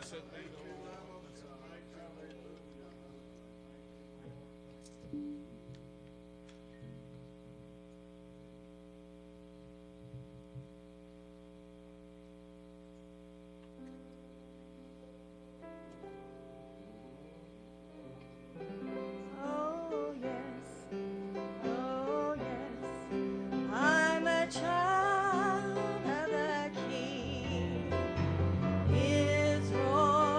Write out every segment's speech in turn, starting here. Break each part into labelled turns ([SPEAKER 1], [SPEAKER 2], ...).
[SPEAKER 1] Oh yes, oh yes, I'm a child of the King. His royal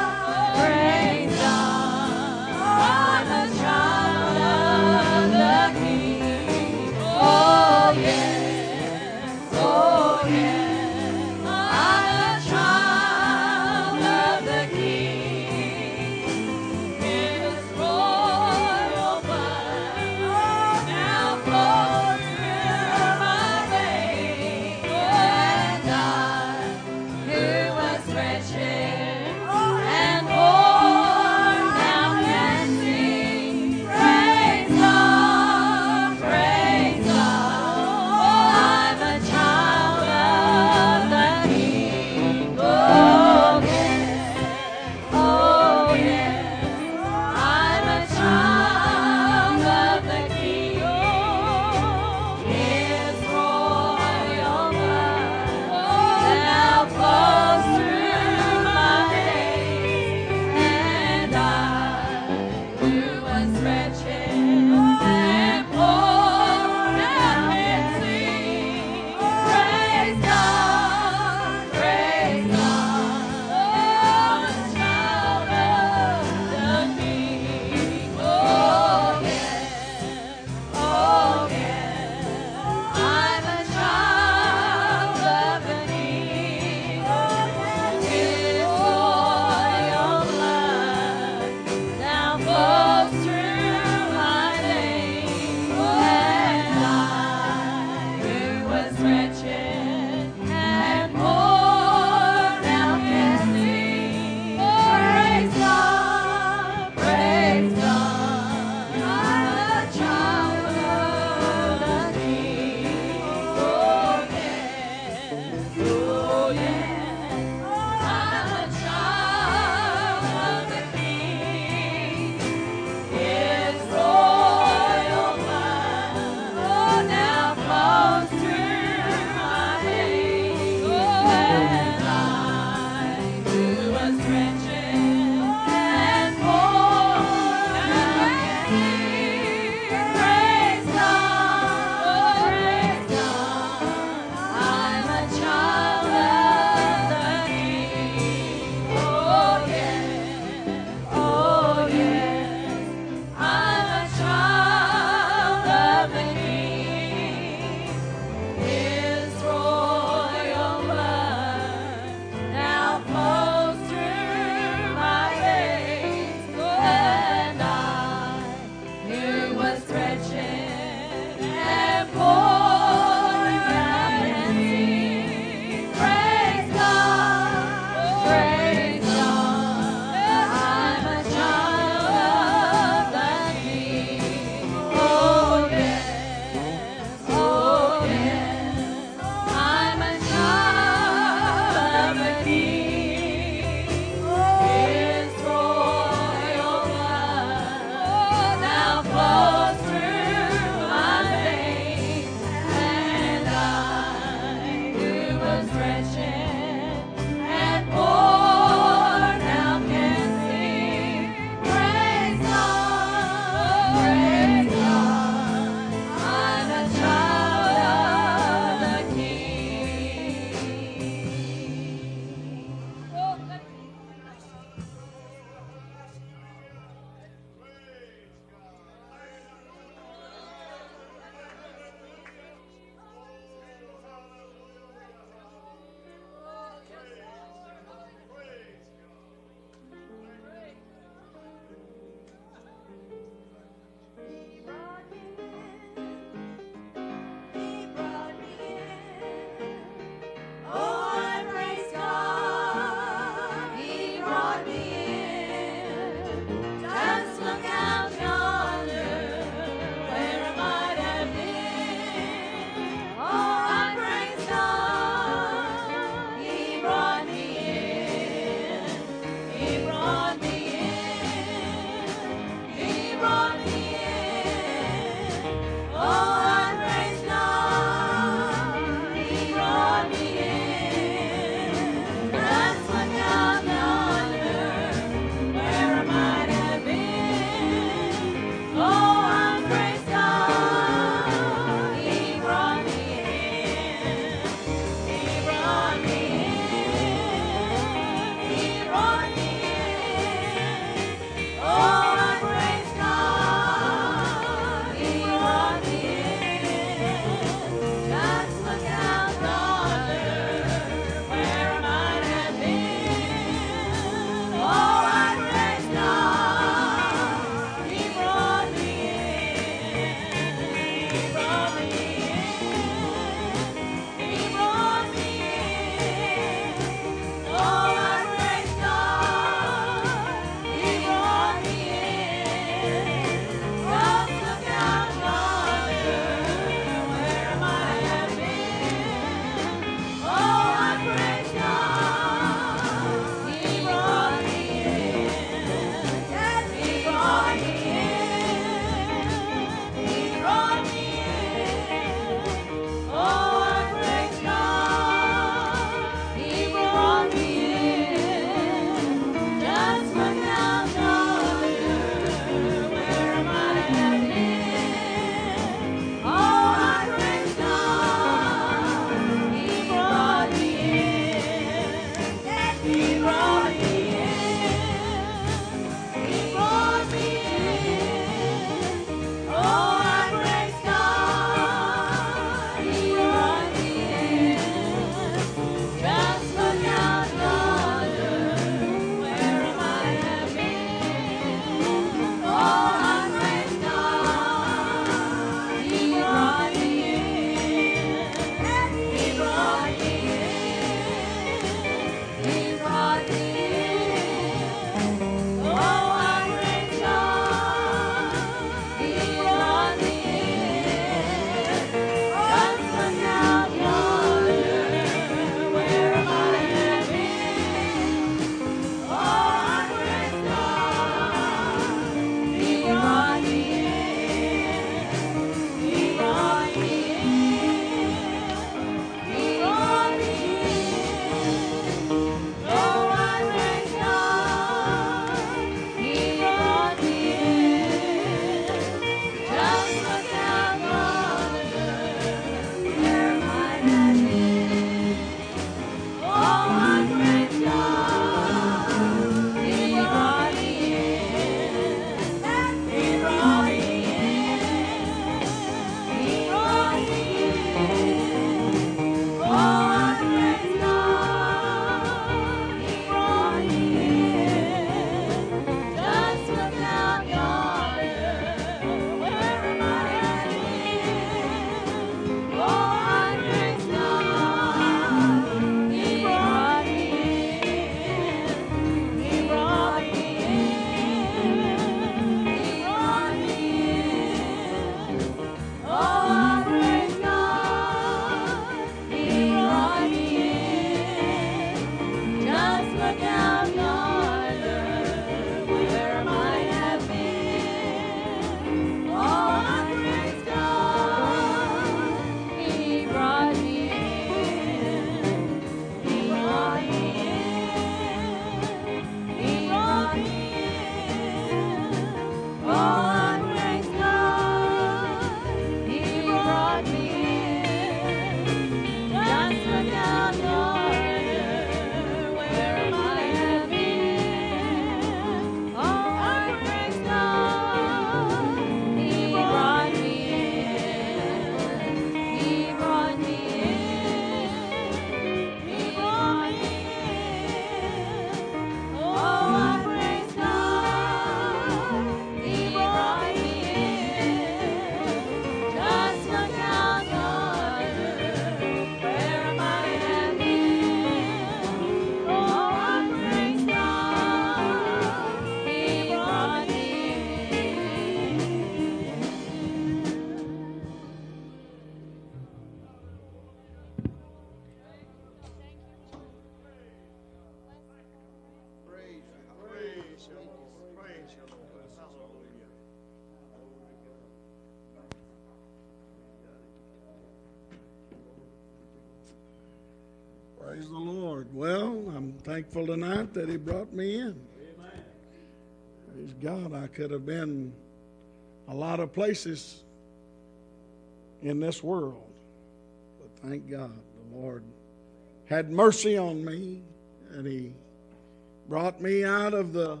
[SPEAKER 2] Praise the Lord. Well, I'm thankful tonight that He brought me in.
[SPEAKER 3] Amen.
[SPEAKER 2] Praise God. I could have been a lot of places in this world, but thank God the Lord had mercy on me, and He brought me out of the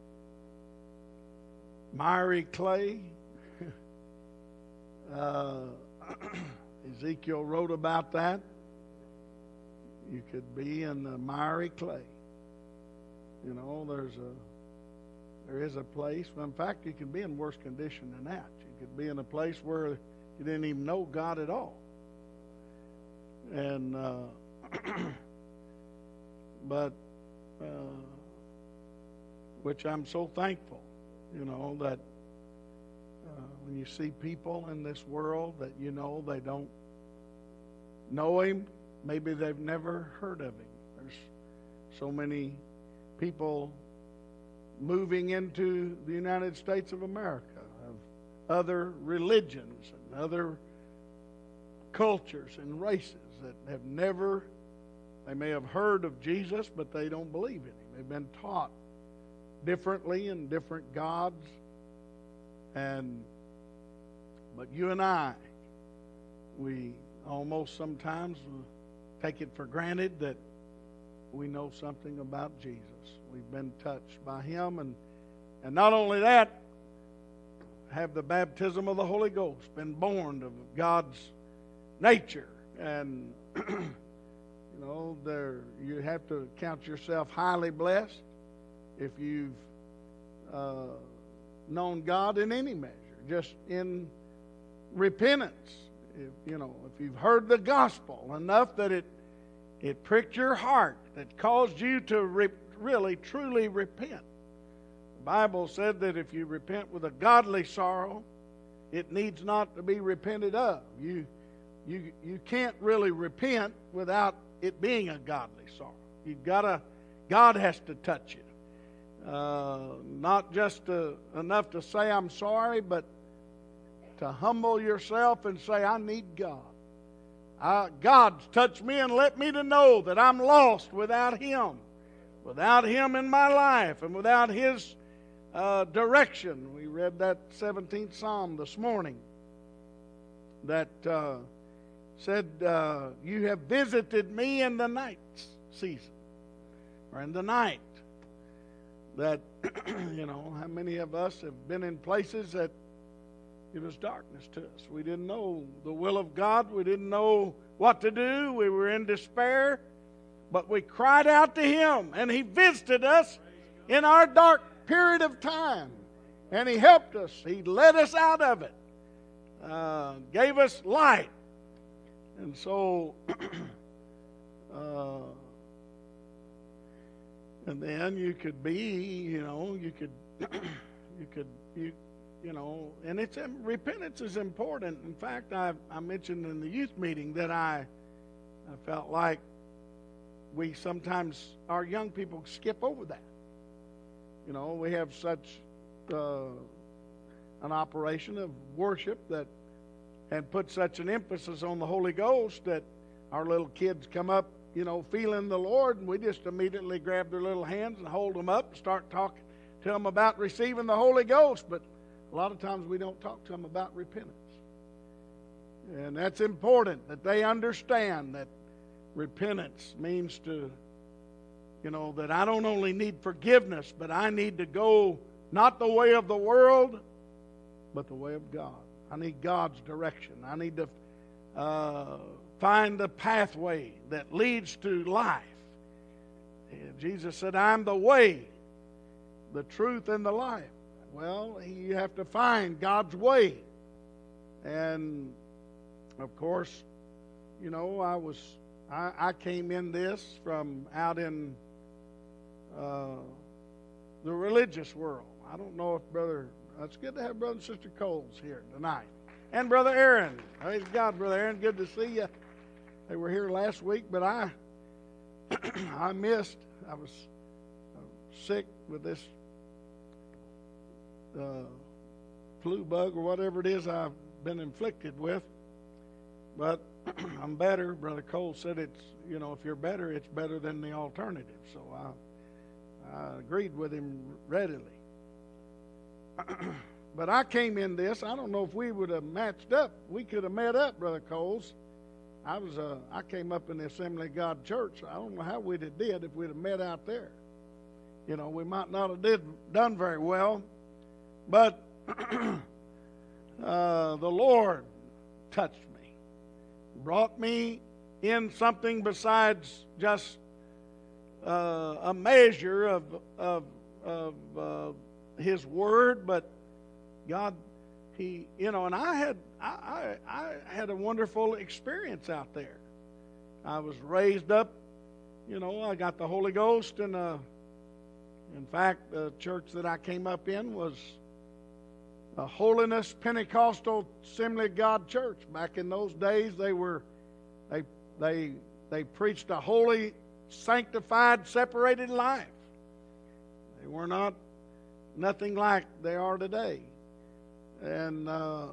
[SPEAKER 2] miry clay. Ezekiel wrote about that. You could be in the miry clay. You know, there is a place. Well, in fact, you could be in worse condition than that. You could be in a place where you didn't even know God at all. And but which I'm so thankful, you know, that when you see people in this world that you know they don't know Him, maybe they've never heard of Him. There's so many people moving into the United States of America of other religions and other cultures and races that have never, they may have heard of Jesus, but they don't believe in Him. They've been taught differently and different gods. But you and I, we almost sometimes take it for granted that we know something about Jesus. We've been touched by Him, and not only that, have the baptism of the Holy Ghost, been born of God's nature. And you know, you have to count yourself highly blessed if you've known God in any measure, just in repentance. If you've heard the gospel enough that it pricked your heart, that caused you to really truly repent. The Bible said that if you repent with a godly sorrow, it needs not to be repented of. You can't really repent without it being a godly sorrow. God has to touch you. Not just enough to say I'm sorry, but to humble yourself and say, I need God. God's touched me and let me to know that I'm lost without Him. Without Him in my life and without His direction. We read that 17th Psalm this morning that said, you have visited me in the night season, or in the night. That, how many of us have been in places that it was darkness to us. We didn't know the will of God. We didn't know what to do. We were in despair. But we cried out to Him, and He visited us in our dark period of time. And He helped us. He led us out of it. Gave us light. And so, and then you could be, and repentance is important. In fact, I mentioned in the youth meeting that I felt like our young people skip over that. We have such an operation of worship that had put such an emphasis on the Holy Ghost that our little kids come up, feeling the Lord, and we just immediately grab their little hands and hold them up and start talking to them about receiving the Holy Ghost. But a lot of times we don't talk to them about repentance. And that's important, that they understand that repentance means that I don't only need forgiveness, but I need to go not the way of the world, but the way of God. I need God's direction. I need to find the pathway that leads to life. And Jesus said, I'm the way, the truth, and the life. Well, you have to find God's way. And, of course, I came in this from out in the religious world. I don't know if it's good to have Brother and Sister Coles here tonight. And Brother Aaron. Praise God, Brother Aaron. Good to see you. They were here last week, but I missed. I was sick with this flu bug or whatever it is I've been inflicted with. But I'm better. Brother Cole said it's, if you're better, it's better than the alternative. So I agreed with him readily. But I came in this. I don't know if we would have matched up. We could have met up, Brother Coles. I came up in the Assembly of God Church. I don't know how we'd have did if we'd have met out there. We might not have done very well. But the Lord touched me, brought me in something besides just a measure of His Word, but God, and I had a wonderful experience out there. I was raised up, I got the Holy Ghost, and in fact, the church that I came up in was a Holiness Pentecostal Assembly of God church. Back in those days, they preached a holy, sanctified, separated life. They were nothing like they are today. And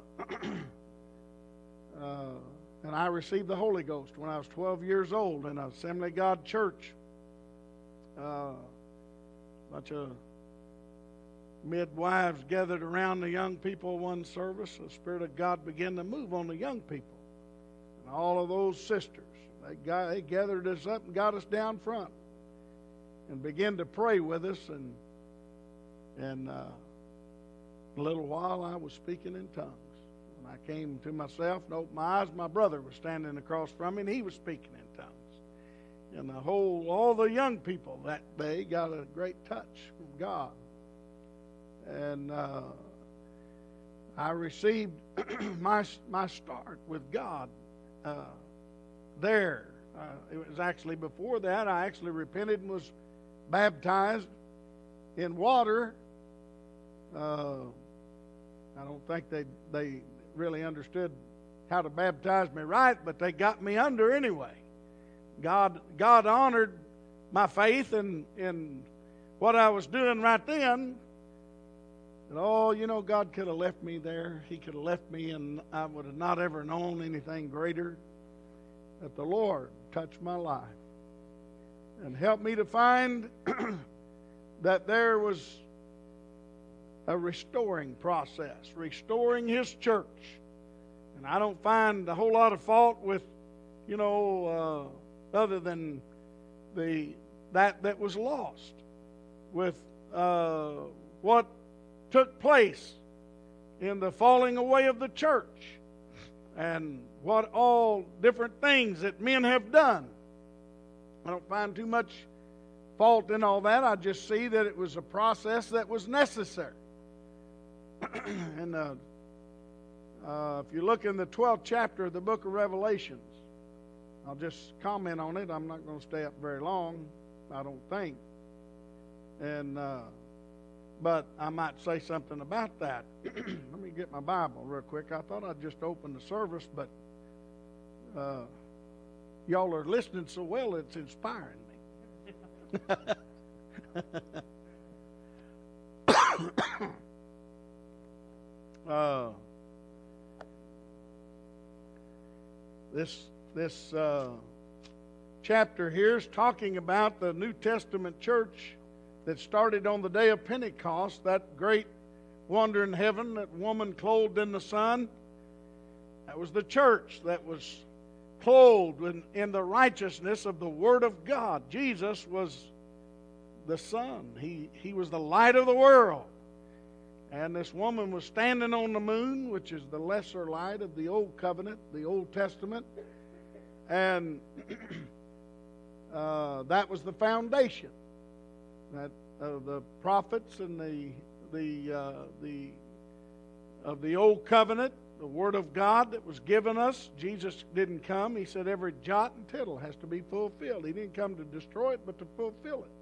[SPEAKER 2] I received the Holy Ghost when I was 12 years old in an Assembly of God church. A bunch of midwives gathered around the young people one service. The Spirit of God began to move on the young people. And all of those sisters, they gathered us up and got us down front and began to pray with us. And a little while I was speaking in tongues. When I came to myself and opened my eyes, my brother was standing across from me and he was speaking in tongues. And all the young people that day got a great touch from God. And I received my start with God there. It was actually before that. I actually repented and was baptized in water. I don't think they really understood how to baptize me right, but they got me under anyway. God honored my faith in what I was doing right then. And God could have left me there. He could have left me, and I would have not ever known anything greater. But the Lord touched my life and helped me to find that there was a restoring process, restoring His church. And I don't find a whole lot of fault with, other than that was lost, with what took place in the falling away of the church and what all different things that men have done. I don't find too much fault in all that. I just see that it was a process that was necessary. And if you look in the 12th chapter of the book of Revelations, I'll just comment on it. I'm not going to stay up very long, I don't think. And but I might say something about that. Let me get my Bible real quick. I thought I'd just open the service, but y'all are listening so well, it's inspiring me. This chapter here is talking about the New Testament church that started on the day of Pentecost, that great wonder in heaven, that woman clothed in the sun. That was the church that was clothed in the righteousness of the Word of God. Jesus was the sun. He was the light of the world. And this woman was standing on the moon, which is the lesser light of the Old Covenant, the Old Testament. And that was the foundation that the prophets and of the Old Covenant, the Word of God that was given us. Jesus didn't come. He said every jot and tittle has to be fulfilled. He didn't come to destroy it, but to fulfill it.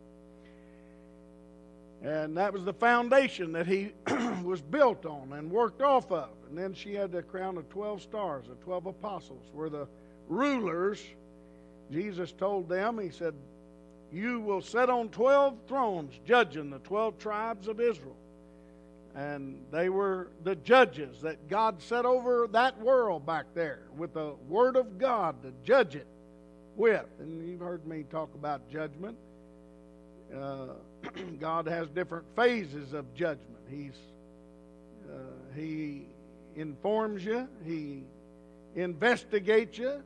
[SPEAKER 2] And that was the foundation that He was built on and worked off of. And then she had the crown of 12 stars, the 12 apostles were the rulers. Jesus told them, He said, you will sit on 12 thrones judging the 12 tribes of Israel. And they were the judges that God set over that world back there with the Word of God to judge it with. And you've heard me talk about judgment. God has different phases of judgment. He informs you. He investigates you.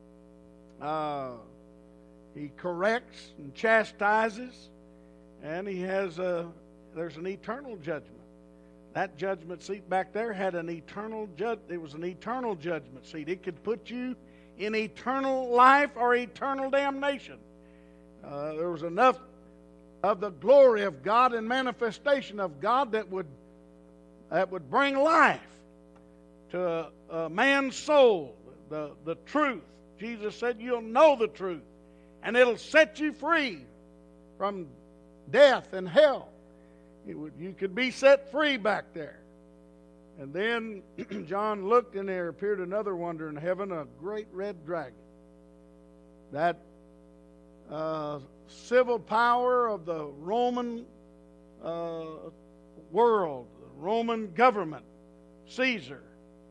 [SPEAKER 2] He corrects and chastises. And there's an eternal judgment. That judgment seat back there had an eternal it was an eternal judgment seat. It could put you in eternal life or eternal damnation. There was enough of the glory of God and manifestation of God that would bring life to a man's soul, the truth. Jesus said, you'll know the truth, and it'll set you free from death and hell. You could be set free back there. And then John looked, and there appeared another wonder in heaven, a great red dragon. That civil power of the Roman world, the Roman government, Caesar,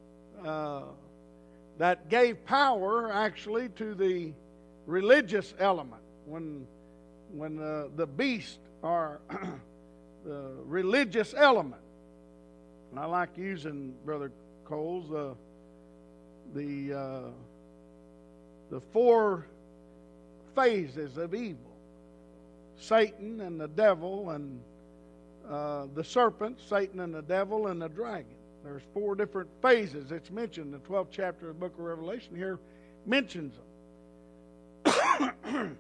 [SPEAKER 2] that gave power actually to the religious element. When the beast or the religious element, and I like using, Brother Coles, the four phases of evil: Satan and the devil, and the serpent, Satan and the devil, and the dragon. There's four different phases. It's mentioned in the 12th chapter of the book of Revelation here, mentions them.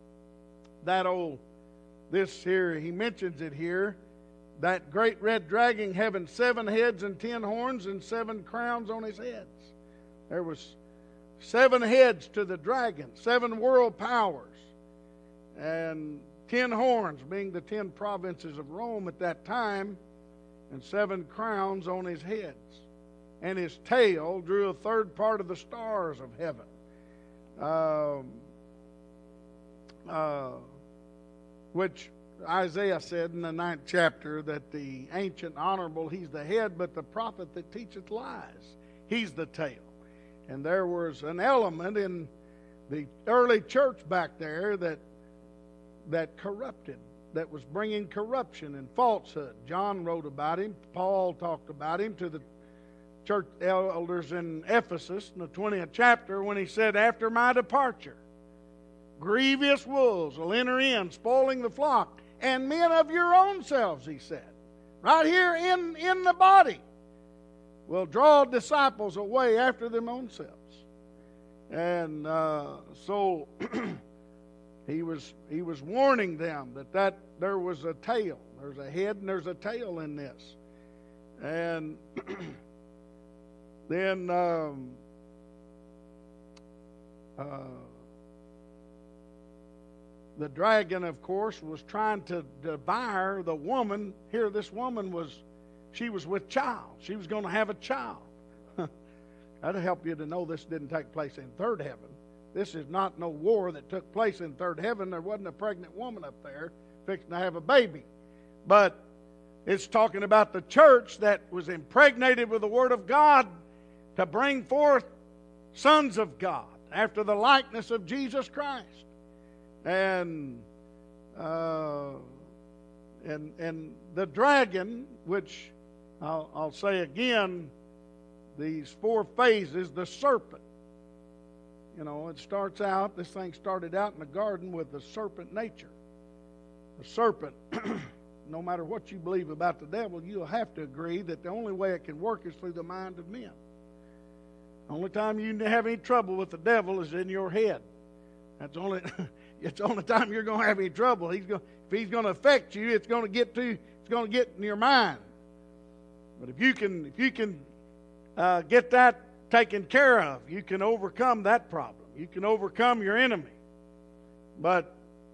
[SPEAKER 2] This here, he mentions it here, that great red dragon having 7 heads and 10 horns and 7 crowns on his heads. There was 7 heads to the dragon, 7 world powers, and 10 horns, being the 10 provinces of Rome at that time, and 7 crowns on his heads. And his tail drew a third part of the stars of heaven. Which Isaiah said in the 9th chapter that the ancient honorable, he's the head, but the prophet that teacheth lies, he's the tail. And there was an element in the early church back there that corrupted, that was bringing corruption and falsehood. John wrote about him. Paul talked about him to the church elders in Ephesus in the 20th chapter when he said, after my departure, grievous wolves will enter in, spoiling the flock. And men of your own selves, he said, right here in the body, will draw disciples away after their own selves. And so he was warning them that there was a tail. There's a head and there's a tail in this. And then the dragon, of course, was trying to devour the woman. Here, this woman was with child. She was going to have a child. That'll help you to know this didn't take place in third heaven. This is not no war that took place in third heaven. There wasn't a pregnant woman up there fixing to have a baby. But it's talking about the church that was impregnated with the Word of God to bring forth sons of God after the likeness of Jesus Christ. And the dragon, which I'll say again, these 4 phases, the serpent. You know, this thing started out in the garden with the serpent nature. The serpent, no matter what you believe about the devil, you'll have to agree that the only way it can work is through the mind of men. The only time you have any trouble with the devil is in your head. It's the only time you're going to have any trouble. If he's going to affect you, it's going to get in your mind. But if you can get that taken care of, you can overcome that problem. You can overcome your enemy. But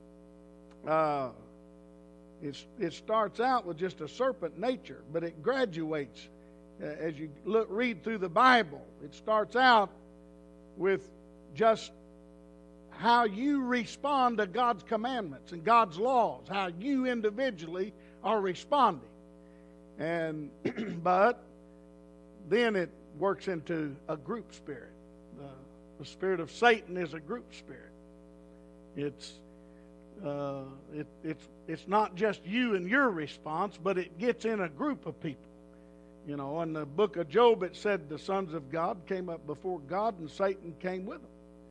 [SPEAKER 2] it starts out with just a serpent nature, but it graduates as you read through the Bible. It starts out with just how you respond to God's commandments and God's laws, how you individually are responding. And but then it works into a group spirit. The spirit of Satan is a group spirit. It's not just you and your response, but it gets in a group of people. You know, in the book of Job, it said the sons of God came up before God, and Satan came with them.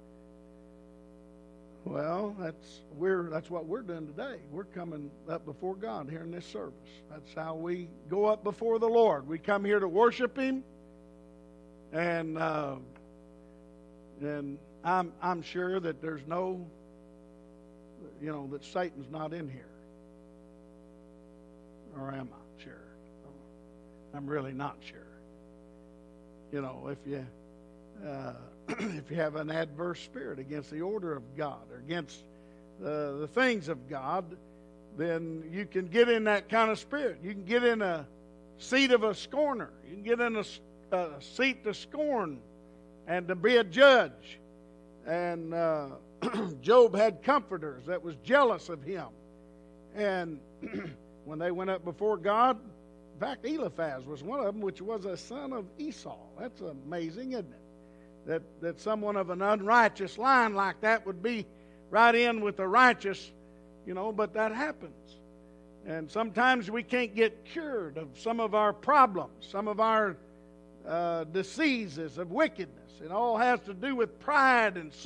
[SPEAKER 2] Well, that's what we're doing today. We're coming up before God here in this service. That's how we go up before the Lord. We come here to worship Him, and I'm sure that there's no, that Satan's not in here. Or am I sure? I'm really not sure. If you have an adverse spirit against the order of God or against the things of God, then you can get in that kind of spirit. You can get in a seat of a scorner. You can get in a seat to scorn and to be a judge. And Job had comforters that was jealous of him. And when they went up before God, in fact, Eliphaz was one of them, which was a son of Esau. That's amazing, isn't it? That someone of an unrighteous line like that would be right in with the righteous, but that happens. And sometimes we can't get cured of some of our problems, some of our diseases of wickedness. It all has to do with pride and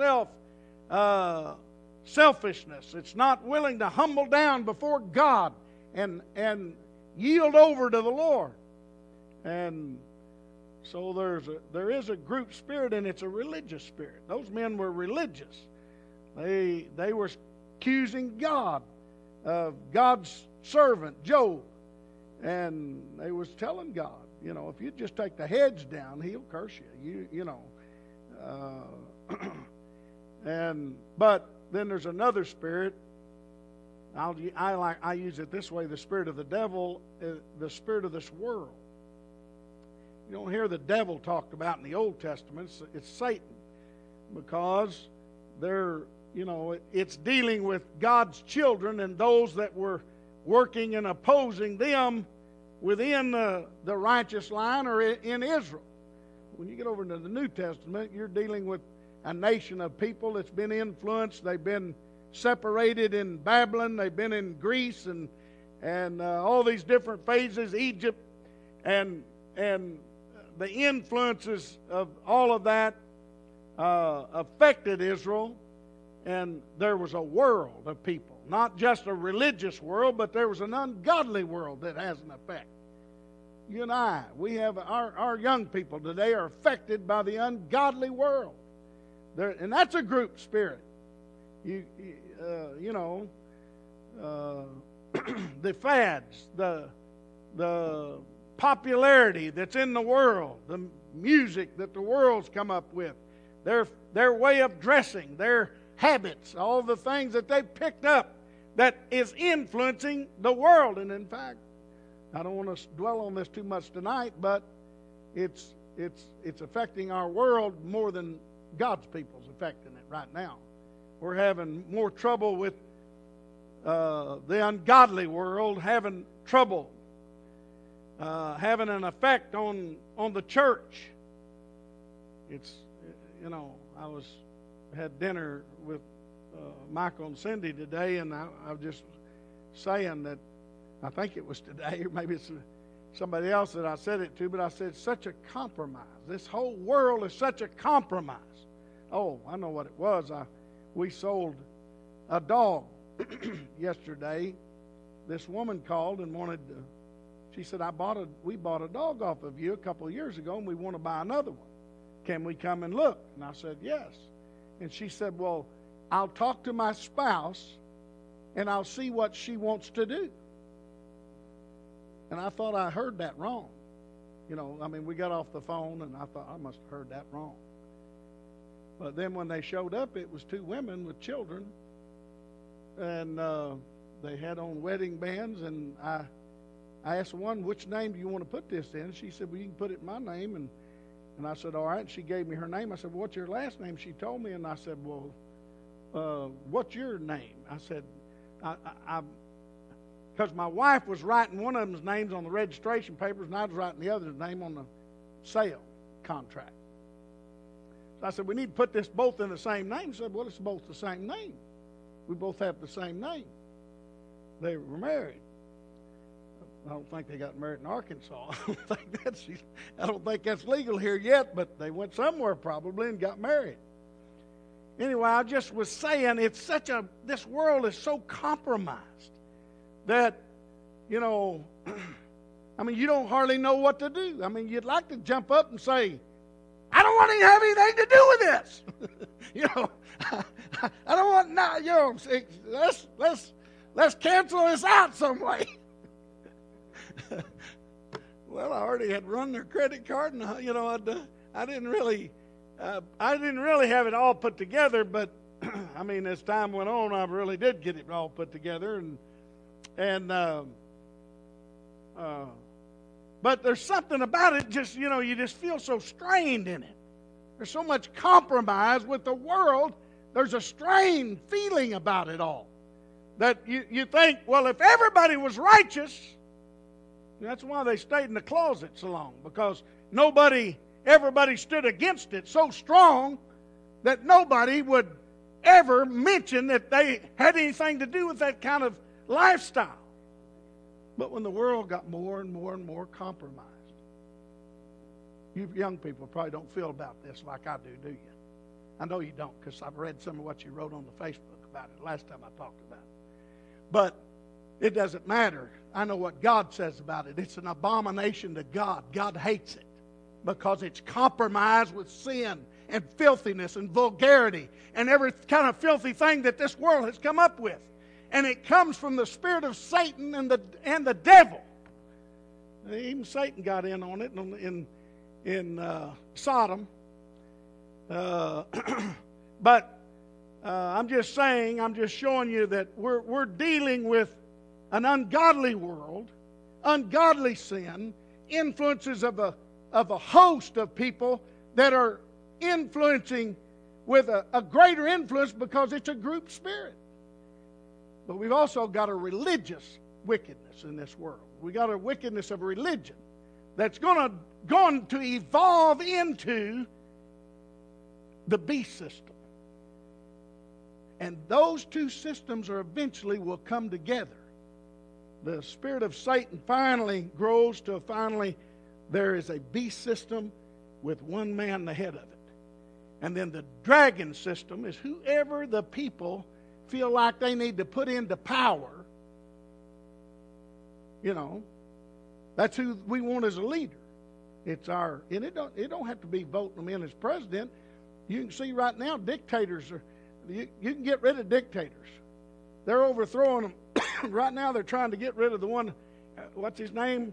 [SPEAKER 2] selfishness. It's not willing to humble down before God and yield over to the Lord. And so there is a group spirit, and it's a religious spirit. Those men were religious. They were accusing God of God's servant Job, and they was telling God, if you just take the hedge down, He'll curse you. But then there's another spirit. I use it this way: the spirit of the devil, the spirit of this world. You don't hear the devil talked about in the Old Testament. It's Satan, because it's dealing with God's children and those that were working and opposing them within the righteous line or in Israel. When you get over into the New Testament, you're dealing with a nation of people that's been influenced. They've been separated in Babylon. They've been in Greece and all these different phases, Egypt, and the influences of all of that affected Israel, and there was a world of people. Not just a religious world, but there was an ungodly world that has an effect. You and I, we have our young people today are affected by the ungodly world. And that's a group spirit. The fads, the popularity that's in the world, the music that the world's come up with, their way of dressing, their habits, all the things that they've picked up that is influencing the world. And in fact, I don't want to dwell on this too much tonight, but it's affecting our world more than God's people's affecting it right now. We're having more trouble with the ungodly world, having trouble having an effect on the church. It's, I had dinner with Michael and Cindy today, and I was just saying that, I think it was today, or maybe it's somebody else that I said it to, but I said, such a compromise. This whole world is such a compromise. Oh, I know what it was. We sold a dog yesterday. This woman called and wanted to, she said, we bought a dog off of you a couple of years ago, and we want to buy another one. Can we come and look? And I said, yes. And she said, well, I'll talk to my spouse, and I'll see what she wants to do. And I thought I heard that wrong. We got off the phone, and I thought, I must have heard that wrong. But then when they showed up, it was two women with children, and they had on wedding bands, and I asked one, which name do you want to put this in? She said, well, you can put it in my name. And I said, all right. And she gave me her name. I said, well, what's your last name? She told me, and I said, well, what's your name? I said, I Because my wife was writing one of them's names on the registration papers, and I was writing the other's name on the sale contract. So I said, we need to put this both in the same name. She said, well, it's both the same name. We both have the same name. They were married. I don't think they got married in Arkansas. I don't think that's legal here yet, but they went somewhere probably and got married. Anyway, I just was saying this world is so compromised that, you know, I mean, you don't hardly know what to do. I mean, you'd like to jump up and say, I don't want to have anything to do with this. You know, I don't want, no, you know, let's cancel this out some way. Well, I already had run their credit card, and you know, I didn't really have it all put together. But I mean, as time went on, I really did get it all put together, but there's something about it. Just, you know, you just feel so strained in it. There's so much compromise with the world. There's a strained feeling about it all. That you think, well, if everybody was righteous. That's why they stayed in the closet so long, because everybody stood against it so strong that nobody would ever mention that they had anything to do with that kind of lifestyle. But when the world got more and more and more compromised, you young people probably don't feel about this like I do you? I know you don't, because I've read some of what you wrote on the Facebook about it last time I talked about it. But it doesn't matter. I know what God says about it. It's an abomination to God. God hates it because it's compromised with sin and filthiness and vulgarity and every kind of filthy thing that this world has come up with. And it comes from the spirit of Satan and the devil. Even Satan got in on it in Sodom. But I'm just showing you that we're dealing with an ungodly world, ungodly sin, influences of a host of people that are influencing with a greater influence because it's a group spirit. But we've also got a religious wickedness in this world. We got a wickedness of religion that's going to evolve into the beast system. And those two systems will come together. The spirit of Satan finally grows to there is a beast system with one man the head of it. And then the dragon system is whoever the people feel like they need to put into power. You know, that's who we want as a leader. It don't have to be voting them in as president. You can see right now dictators you can get rid of dictators. They're overthrowing them. Right now they're trying to get rid of the one, what's his name?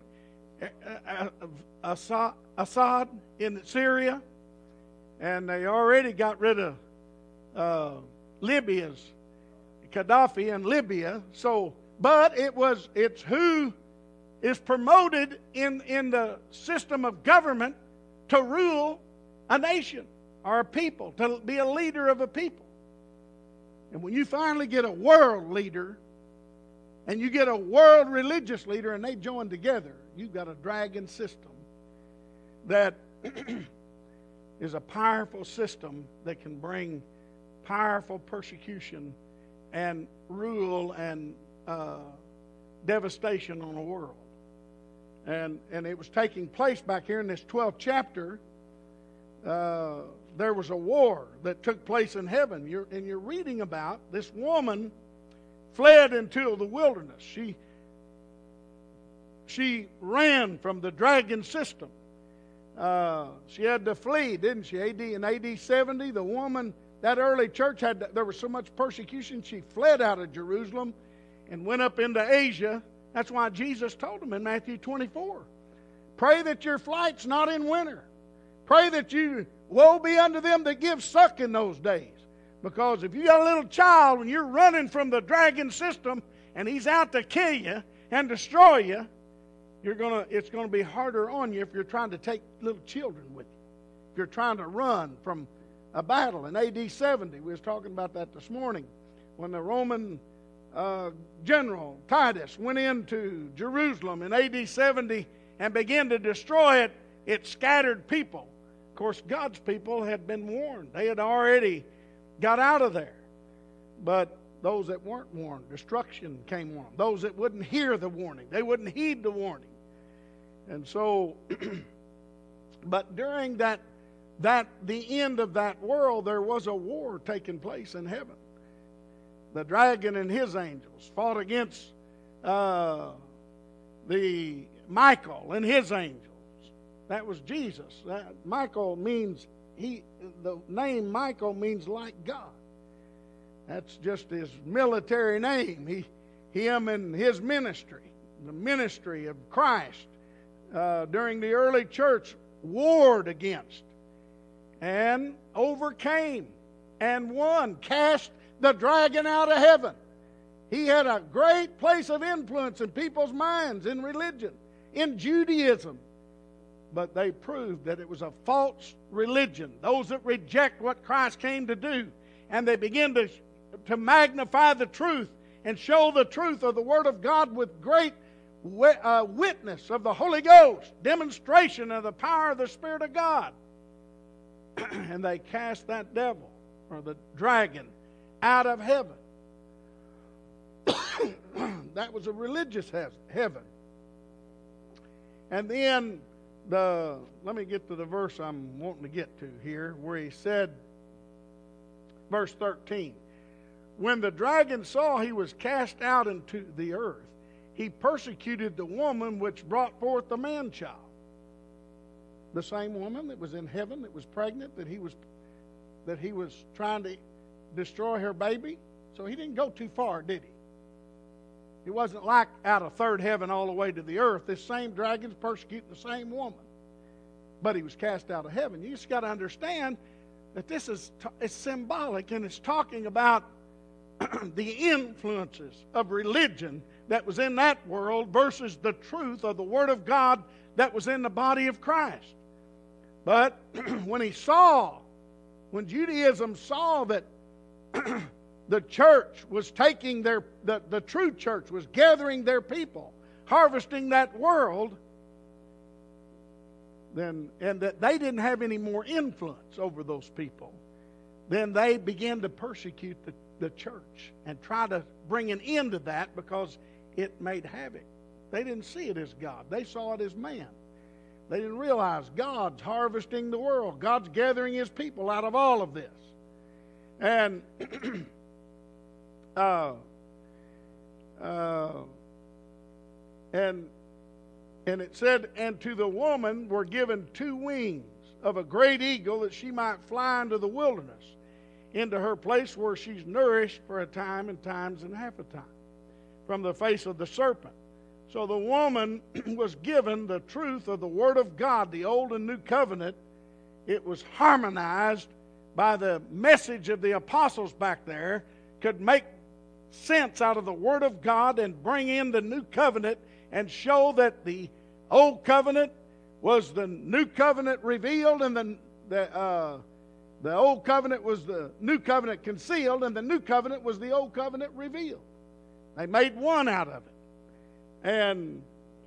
[SPEAKER 2] Assad in Syria. And they already got rid of Libya's Gaddafi in Libya. But it's who is promoted in the system of government to rule a nation or a people, to be a leader of a people. And when you finally get a world leader and you get a world religious leader and they join together, you've got a dragon system that is a powerful system that can bring powerful persecution and rule and devastation on the world. And it was taking place back here in this 12th chapter. There was a war that took place in heaven. You're reading about this woman fled into the wilderness. She ran from the dragon system. She had to flee, didn't she? In AD 70, the woman, that early church there was so much persecution, she fled out of Jerusalem and went up into Asia. That's why Jesus told them in Matthew 24, pray that your flight's not in winter. Pray that woe be unto them that give suck in those days. Because if you got a little child and you're running from the dragon system and he's out to kill you and destroy you, it's going to be harder on you if you're trying to take little children with you. If you're trying to run from a battle. In AD 70, we was talking about that this morning, when the Roman General Titus went into Jerusalem in AD 70 and began to destroy it, it scattered people. Of course, God's people had been warned. They had already got out of there. But those that weren't warned, destruction came on them. Those that wouldn't hear the warning, they wouldn't heed the warning. And so, but during the end of that world, there was a war taking place in heaven. The dragon and his angels fought against the Michael and his angels. That was Jesus. Michael means the name Michael means like God. That's just his military name. Him and his ministry, the ministry of Christ during the early church, warred against and overcame and won, cast the dragon out of heaven. He had a great place of influence in people's minds, in religion, in Judaism. But they proved that it was a false religion. Those that reject what Christ came to do, and they begin to magnify the truth and show the truth of the Word of God with great witness of the Holy Ghost, demonstration of the power of the Spirit of God. And they cast that devil, or the dragon, out of heaven. That was a religious heaven. And then, let me get to the verse I'm wanting to get to here, where he said, verse 13, when the dragon saw he was cast out into the earth, he persecuted the woman which brought forth the man-child. The same woman that was in heaven, that was pregnant, that he was trying to destroy her baby. So he didn't go too far, did he? It wasn't like out of third heaven all the way to the earth. This same dragon's persecuting the same woman. But he was cast out of heaven. You just got to understand that this is it's symbolic, and it's talking about the influences of religion that was in that world versus the truth of the Word of God that was in the body of Christ. But when Judaism saw that the church was taking the true church was gathering their people, harvesting that world, and that they didn't have any more influence over those people, then they began to persecute the church and try to bring an end to that because it made havoc. They didn't see it as God. They saw it as man. They didn't realize God's harvesting the world. God's gathering His people out of all of this. And and it said, and to the woman were given 2 wings of a great eagle, that she might fly into the wilderness, into her place where she's nourished for a time and times and half a time from the face of the serpent. So the woman was given the truth of the Word of God, the Old and New Covenant. It was harmonized by the message of the apostles back there, could make sense out of the Word of God and bring in the New Covenant and show that the Old Covenant was the New Covenant revealed, and the Old Covenant was the New Covenant concealed, and the New Covenant was the Old Covenant revealed. They made one out of it. And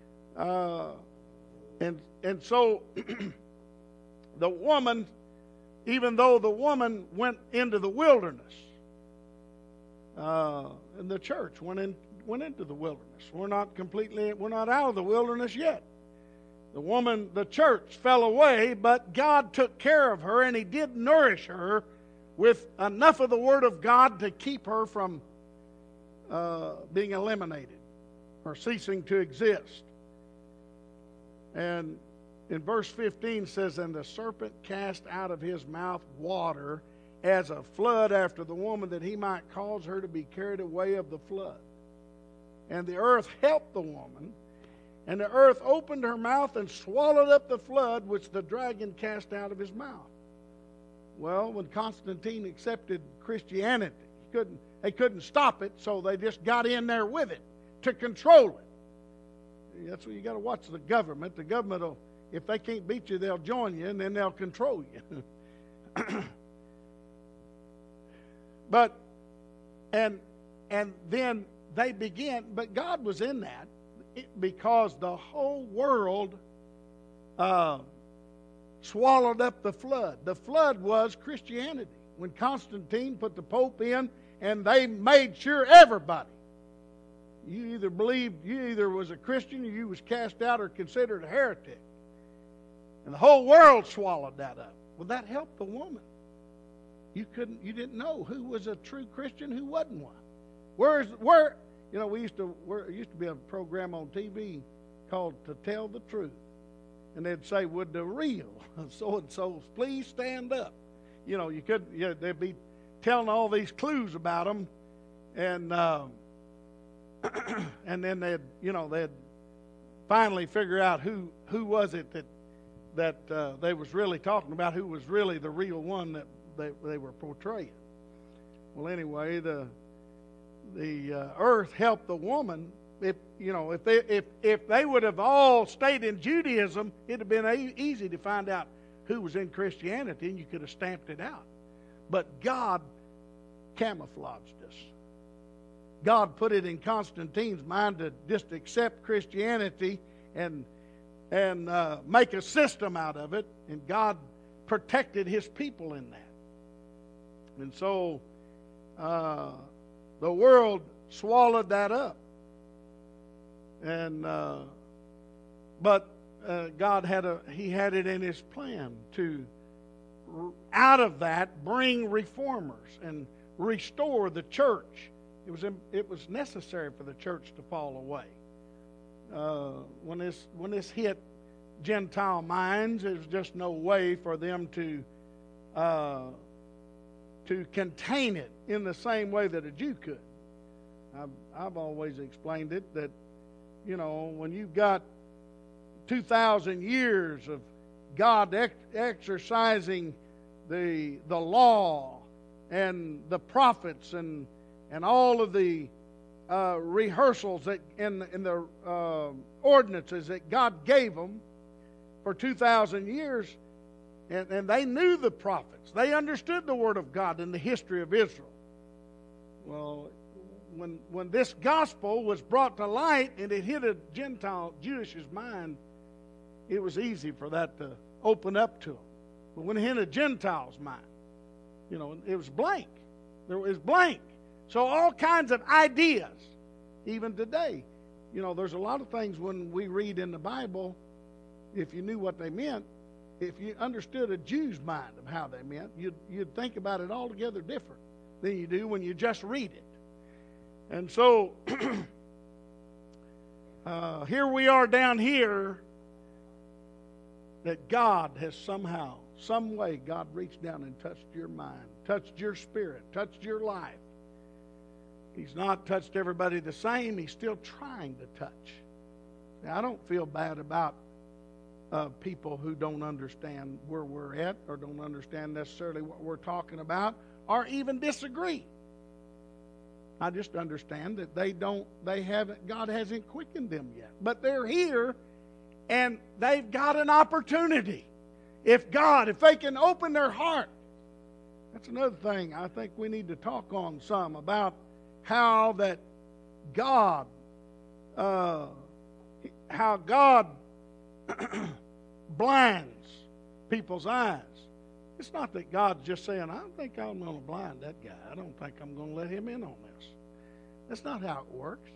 [SPEAKER 2] so the woman, even though the woman went into the wilderness, and the church went into the wilderness. We're not out of the wilderness yet. The church fell away, but God took care of her, and He did nourish her with enough of the Word of God to keep her from being eliminated or ceasing to exist. And in verse 15 says, and the serpent cast out of his mouth water as a flood after the woman, that he might cause her to be carried away of the flood. And the earth helped the woman, and the earth opened her mouth and swallowed up the flood which the dragon cast out of his mouth. Well, when Constantine accepted Christianity, they couldn't stop it, so they just got in there with it to control it. That's what you got to watch the government. The government will, if they can't beat you, they'll join you, and then they'll control you. But and then they began, but God was in that because the whole world swallowed up the flood. The flood was Christianity. When Constantine put the Pope in, and they made sure everybody, you either was a Christian, or you was cast out or considered a heretic. And the whole world swallowed that up. Well, that helped the woman. You didn't know who was a true Christian, who wasn't one. There used to be a program on TV called To Tell the Truth. And they'd say, would the real so-and-so please stand up? They'd be telling all these clues about them, and and then they'd finally figure out who was it that they was really talking about, who was really the real one that they were portraying. Well, anyway, the earth helped the woman. If they would have all stayed in Judaism, it'd have been easy to find out who was in Christianity, and you could have stamped it out. But God camouflaged us. God put it in Constantine's mind to just accept Christianity and make a system out of it, and God protected His people in that. And so the world swallowed that up. And but God had it in His plan to, out of that, bring reformers and restore the church. It was necessary for the church to fall away. When this hit Gentile minds, there was just no way for them to contain it in the same way that a Jew could. I've always explained it that, when you've got 2,000 years of God exercising the law and the prophets and all of the rehearsals that in the ordinances that God gave them for 2,000 years, and they knew the prophets. They understood the Word of God and the history of Israel. Well, when this gospel was brought to light and it hit a Gentile Jewish's mind, it was easy for that to open up to them. But when it hit a Gentile's mind, it was blank. It was blank. So all kinds of ideas, even today, there's a lot of things when we read in the Bible, if you knew what they meant, if you understood a Jew's mind of how they meant, you'd think about it altogether different than you do when you just read it. And so here we are down here, that God has somehow, some way, God reached down and touched your mind, touched your spirit, touched your life. He's not touched everybody the same. He's still trying to touch. Now, I don't feel bad about people who don't understand where we're at, or don't understand necessarily what we're talking about, or even disagree. I just understand that God hasn't quickened them yet. But they're here, and they've got an opportunity. If they can open their heart. That's another thing I think we need to talk on some about, how that God blinds people's eyes. It's not that God's just saying, I don't think I'm going to blind that guy. I don't think I'm going to let him in on this. That's not how it works.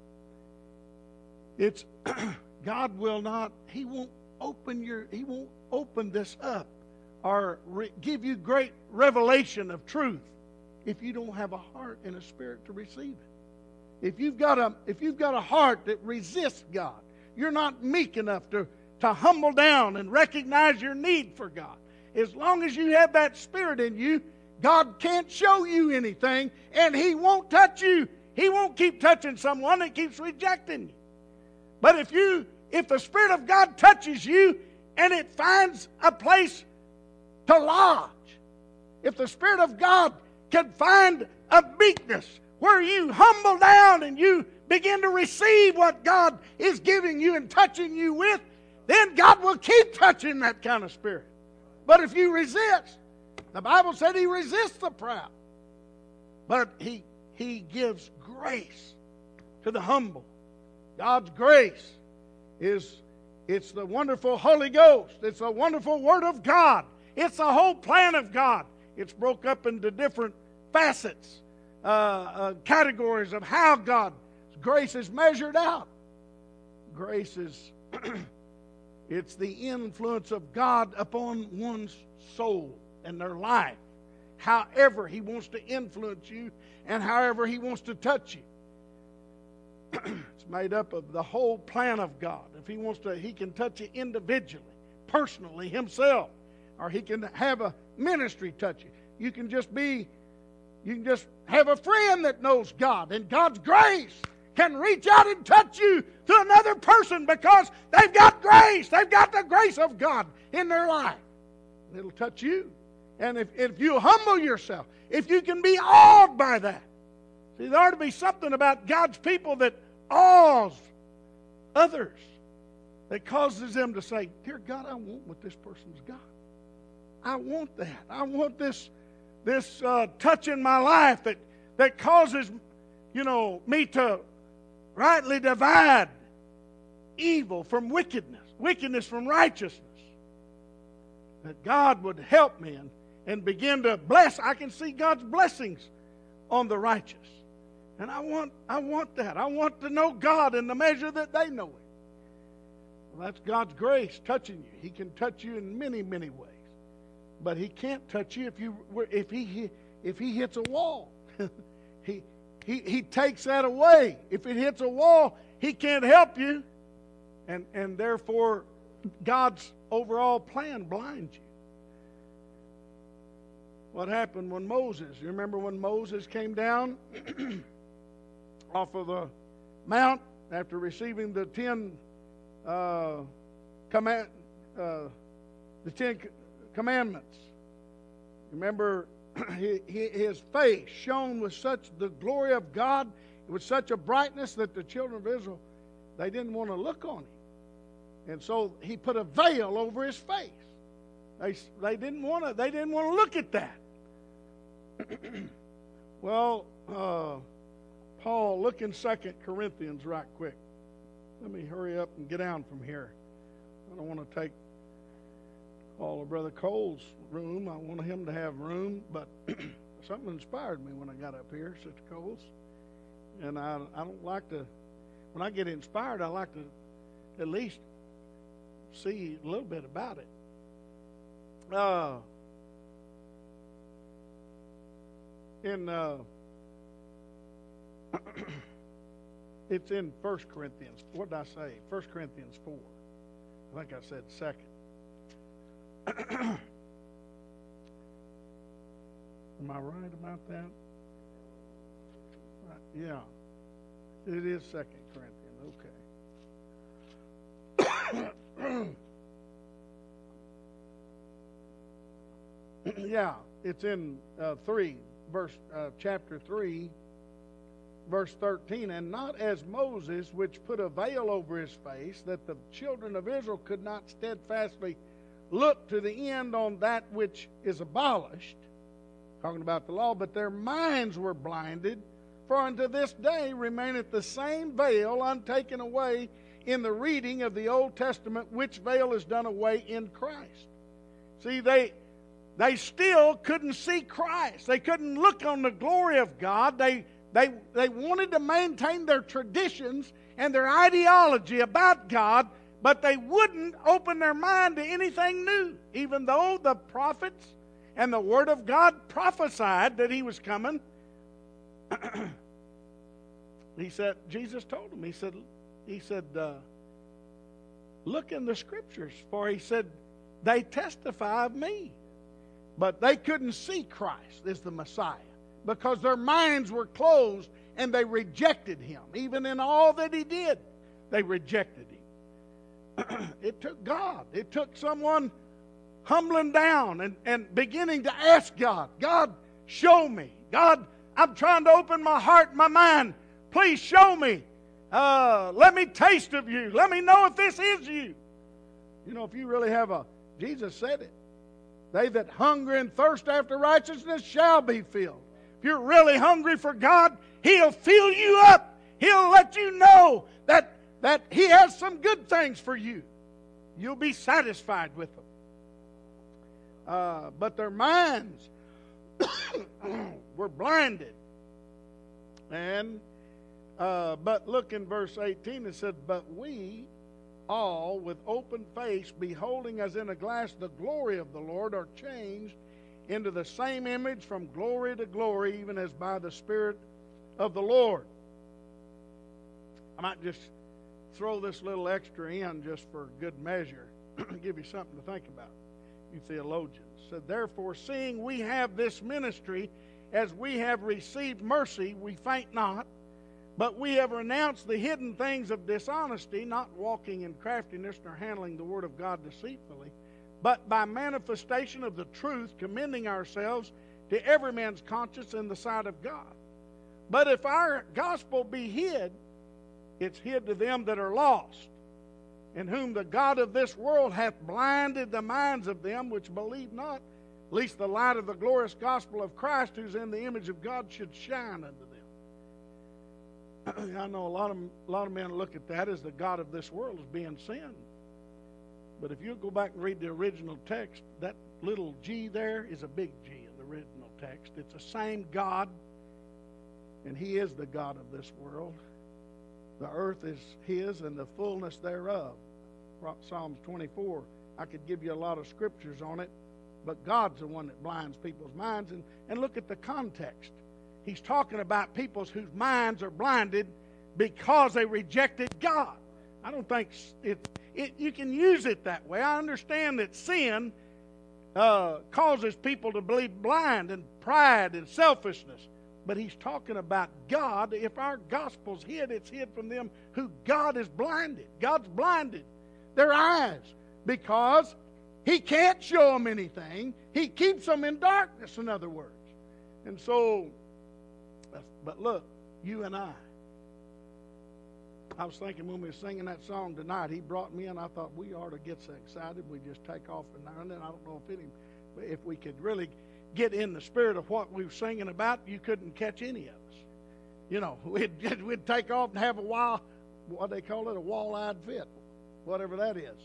[SPEAKER 2] It's God will not, He won't open this up or give you great revelation of truth if you don't have a heart and a spirit to receive it. If you've got a heart that resists God, you're not meek enough to humble down and recognize your need for God. As long as you have that spirit in you, God can't show you anything, and He won't touch you. He won't keep touching someone that keeps rejecting you. But if the Spirit of God touches you and it finds a place to lodge, if the Spirit of God can find a meekness where you humble down and you begin to receive what God is giving you and touching you with, then God will keep touching that kind of spirit. But if you resist, the Bible said He resists the proud, but He gives grace to the humble. God's grace it's the wonderful Holy Ghost. It's the wonderful Word of God. It's the whole plan of God. It's broke up into different facets, categories of how God's grace is measured out. Grace is it's the influence of God upon one's soul and their life. However He wants to influence you and however He wants to touch you. It's made up of the whole plan of God. If He wants to, He can touch you individually, personally, Himself. Or He can have a ministry touch you. You can just have a friend that knows God. And God's grace can reach out and touch you to another person because they've got grace. They've got the grace of God in their life. And it'll touch you. And if you humble yourself, if you can be awed by that. See, there ought to be something about God's people that awes others, that causes them to say, dear God, I want what this person's got. I want that. I want this touch in my life that causes, me to rightly divide evil from wickedness from righteousness. That God would help me and begin to bless. I can see God's blessings on the righteous. And I want that. I want to know God in the measure that they know Him. Well, that's God's grace touching you. He can touch you in many, many ways. But He can't touch you if He hits a wall. He takes that away. If it hits a wall, He can't help you. And therefore, God's overall plan blinds you. What happened when Moses, you remember when Moses came down off of the mount after receiving the Ten Commandments? Remember, his face shone with such the glory of God, with such a brightness that the children of Israel, they didn't want to look on him. And so He put a veil over his face. They didn't want to look at that. Well, Paul, look in 2 Corinthians right quick. Let me hurry up and get down from here. I don't want to take all of Brother Cole's room. I want him to have room, but something inspired me when I got up here, Sister Cole's. And I don't like to, when I get inspired, I like to at least see a little bit about it. It's in 1 Corinthians. What did I say? 1 Corinthians 4. I think I said 2nd. Am I right about that? Yeah. It is 2 Corinthians. Okay. Yeah, it's in chapter 3, verse 13. And not as Moses, which put a veil over his face, that the children of Israel could not steadfastly look to the end on that which is abolished, talking about the law, but their minds were blinded. For unto this day remaineth the same veil untaken away in the reading of the Old Testament, which veil is done away in Christ. See, they still couldn't see Christ. They couldn't look on the glory of God. They wanted to maintain their traditions and their ideology about God, but they wouldn't open their mind to anything new, even though the prophets and the Word of God prophesied that He was coming. He said, Jesus told him, he said, look in the Scriptures, for He said, they testify of me. But they couldn't see Christ as the Messiah because their minds were closed and they rejected Him. Even in all that He did, they rejected Him. It took God. It took someone humbling down and beginning to ask God, God, show me. God, I'm trying to open my heart and my mind. Please show me. Let me taste of You. Let me know if this is You. You know, if you really have Jesus said it. They that hunger and thirst after righteousness shall be filled. If you're really hungry for God, He'll fill you up. He'll let you know that He has some good things for you. You'll be satisfied with them. But their minds were blinded. And but look in verse 18, it said, "But we all with open face, beholding as in a glass the glory of the Lord, are changed into the same image from glory to glory, even as by the Spirit of the Lord." I might just throw this little extra in just for good measure, give you something to think about. You theologians said, "Therefore, seeing we have this ministry, as we have received mercy, we faint not, but we have renounced the hidden things of dishonesty, not walking in craftiness nor handling the word of God deceitfully, but by manifestation of the truth, commending ourselves to every man's conscience in the sight of God. But if our gospel be hid, it's hid to them that are lost, in whom the God of this world hath blinded the minds of them which believe not, lest the light of the glorious gospel of Christ, who's in the image of God, should shine unto them." I know a lot of men look at that as the God of this world as being sin. But if you go back and read the original text, that little G there is a big G in the original text. It's the same God, and He is the God of this world. The earth is His and the fullness thereof. Psalms 24. I could give you a lot of scriptures on it, but God's the one that blinds people's minds. And look at the context. He's talking about people whose minds are blinded because they rejected God. I don't think you can use it that way. I understand that sin causes people to be blind and pride and selfishness. But he's talking about God. If our gospel's hid, it's hid from them who God is blinded. God's blinded their eyes because He can't show them anything. He keeps them in darkness, in other words. And so, but look, you and I was thinking when we were singing that song tonight, he brought me in. I thought we ought to get so excited we just take off and now and then. I don't know if we could really get in the spirit of what we were singing about. You couldn't catch any of us. You know, we'd take off and have a what they call it, a wall-eyed fit, whatever that is.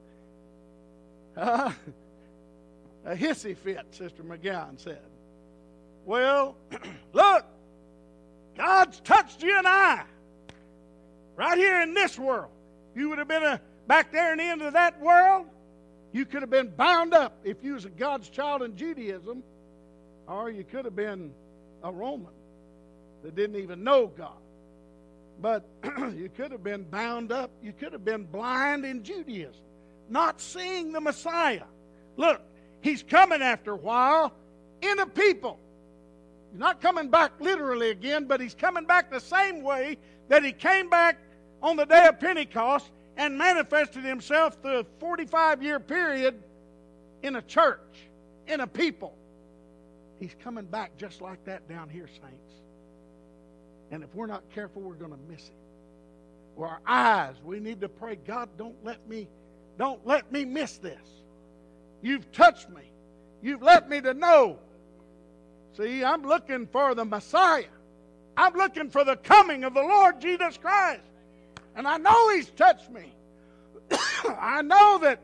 [SPEAKER 2] A hissy fit, Sister McGowan said. Well, look, God's touched you and I right here in this world. You would have been back there in the end of that world. You could have been bound up if you was a God's child in Judaism, or you could have been a Roman that didn't even know God. But you could have been bound up. You could have been blind in Judaism, not seeing the Messiah. Look, He's coming after a while in a people. He's not coming back literally again, but He's coming back the same way that He came back on the day of Pentecost and manifested Himself through a 45-year period in a church, in a people. He's coming back just like that down here, saints. And if we're not careful, we're going to miss Him. Or our eyes, we need to pray, God, don't let me miss this. You've touched me. You've let me to know. See, I'm looking for the Messiah. I'm looking for the coming of the Lord Jesus Christ. And I know He's touched me. I know that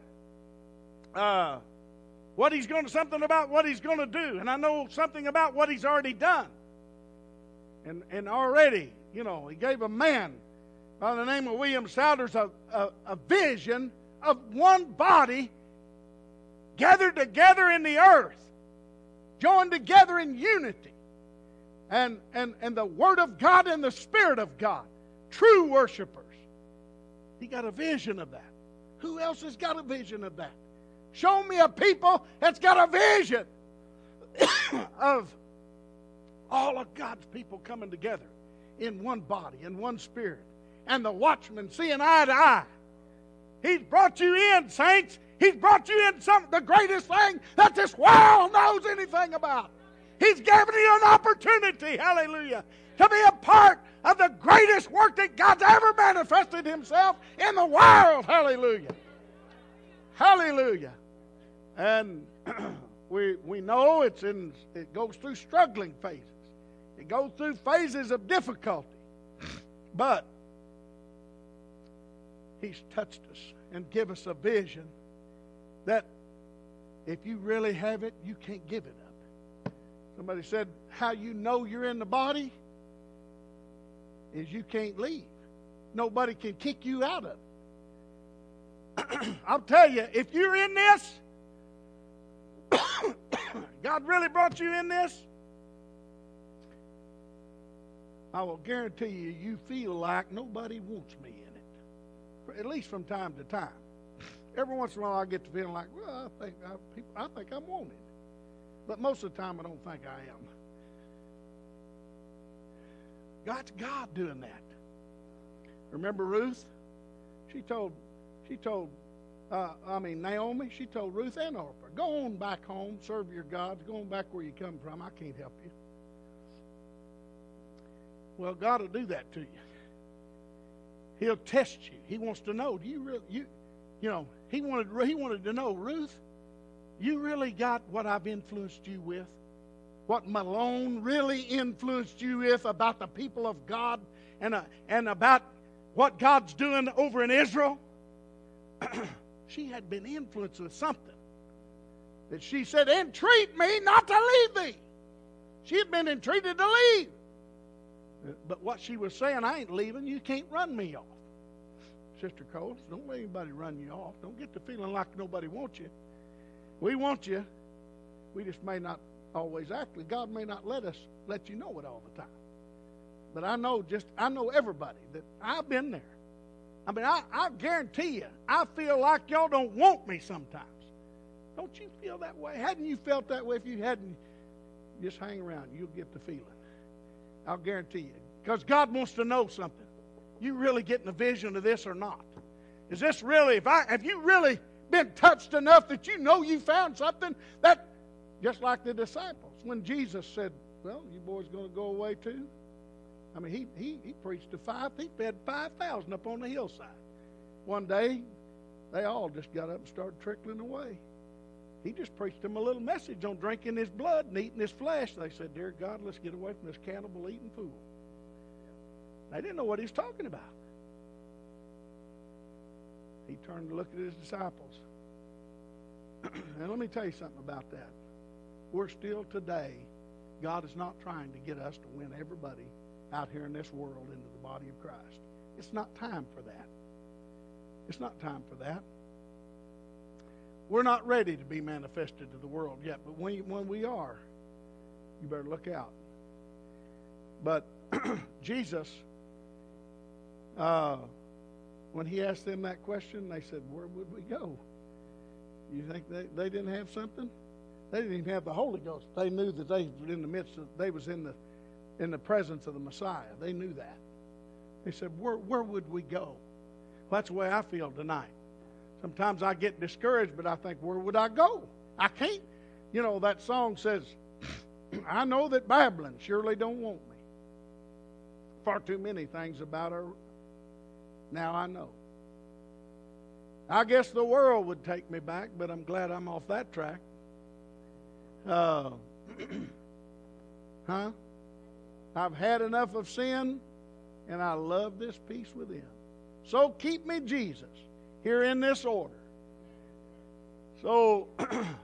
[SPEAKER 2] something about what He's going to do. And I know something about what He's already done. And already, you know, He gave a man by the name of William Souders a vision of one body gathered together in the earth, joined together in unity. And the Word of God and the Spirit of God. True worshipers. He got a vision of that. Who else has got a vision of that? Show me a people that's got a vision of all of God's people coming together in one body, in one spirit. And the watchman seeing eye to eye. He's brought you in, saints. He's brought you in the greatest thing that this world knows anything about. He's given you an opportunity, hallelujah, to be a part of the greatest work that God's ever manifested Himself in the world, hallelujah. Hallelujah. And we know it goes through struggling phases. It goes through phases of difficulty. But He's touched us and give us a vision that if you really have it, you can't give it up. Somebody said, how you know you're in the body is you can't leave. Nobody can kick you out of it. I'll tell you, if you're in this, God really brought you in this, I will guarantee you, you feel like nobody wants me in it. At least from time to time. Every once in a while I get to feeling like, well, I think I'm wanted. But most of the time I don't think I am. That's God doing that. Remember Ruth? Naomi, she told Ruth and Orpah, go on back home, serve your gods, go on back where you come from. I can't help you. Well, God will do that to you. He'll test you. He wants to know, do you really, he wanted to know, Ruth, you really got what I've influenced you with? What Malone really influenced you with about the people of God and about what God's doing over in Israel? She had been influenced with something that she said, entreat me not to leave thee. She had been entreated to leave. But what she was saying, I ain't leaving. You can't run me off. Sister Cole, don't let anybody run you off. Don't get the feeling like nobody wants you. We want you. We just may not always act. God may not let you know it all the time. But I know everybody that I've been there. I mean, I guarantee you, I feel like y'all don't want me sometimes. Don't you feel that way? Hadn't you felt that way? If you hadn't, just hang around. You'll get the feeling. I'll guarantee you. Because God wants to know something. You really getting a vision of this or not? Is this really, have you really been touched enough that you know you found something? That, just like the disciples, when Jesus said, well, you boys going to go away too? I mean, he preached to he fed 5,000 up on the hillside. One day, they all just got up and started trickling away. He just preached them a little message on drinking his blood and eating his flesh. They said, dear God, let's get away from this cannibal eating fool. They didn't know what he was talking about. He turned to look at his disciples. And let me tell you something about that. We're still today, God is not trying to get us to win everybody out here in this world into the body of Christ. It's not time for that. It's not time for that. We're not ready to be manifested to the world yet, but when we are, you better look out. But Jesus, when he asked them that question, they said, where would we go? You think they didn't have something? They didn't even have the Holy Ghost. They knew that they were in the midst of, they was in the presence of the Messiah. They knew that. They said, where would we go? Well, that's the way I feel tonight. Sometimes I get discouraged, but I think, where would I go? I can't. That song says, I know that Babylon surely don't want me. Far too many things about her now I know. I guess the world would take me back, but I'm glad I'm off that track. I've had enough of sin, and I love this peace within. So keep me, Jesus, here in this order. So,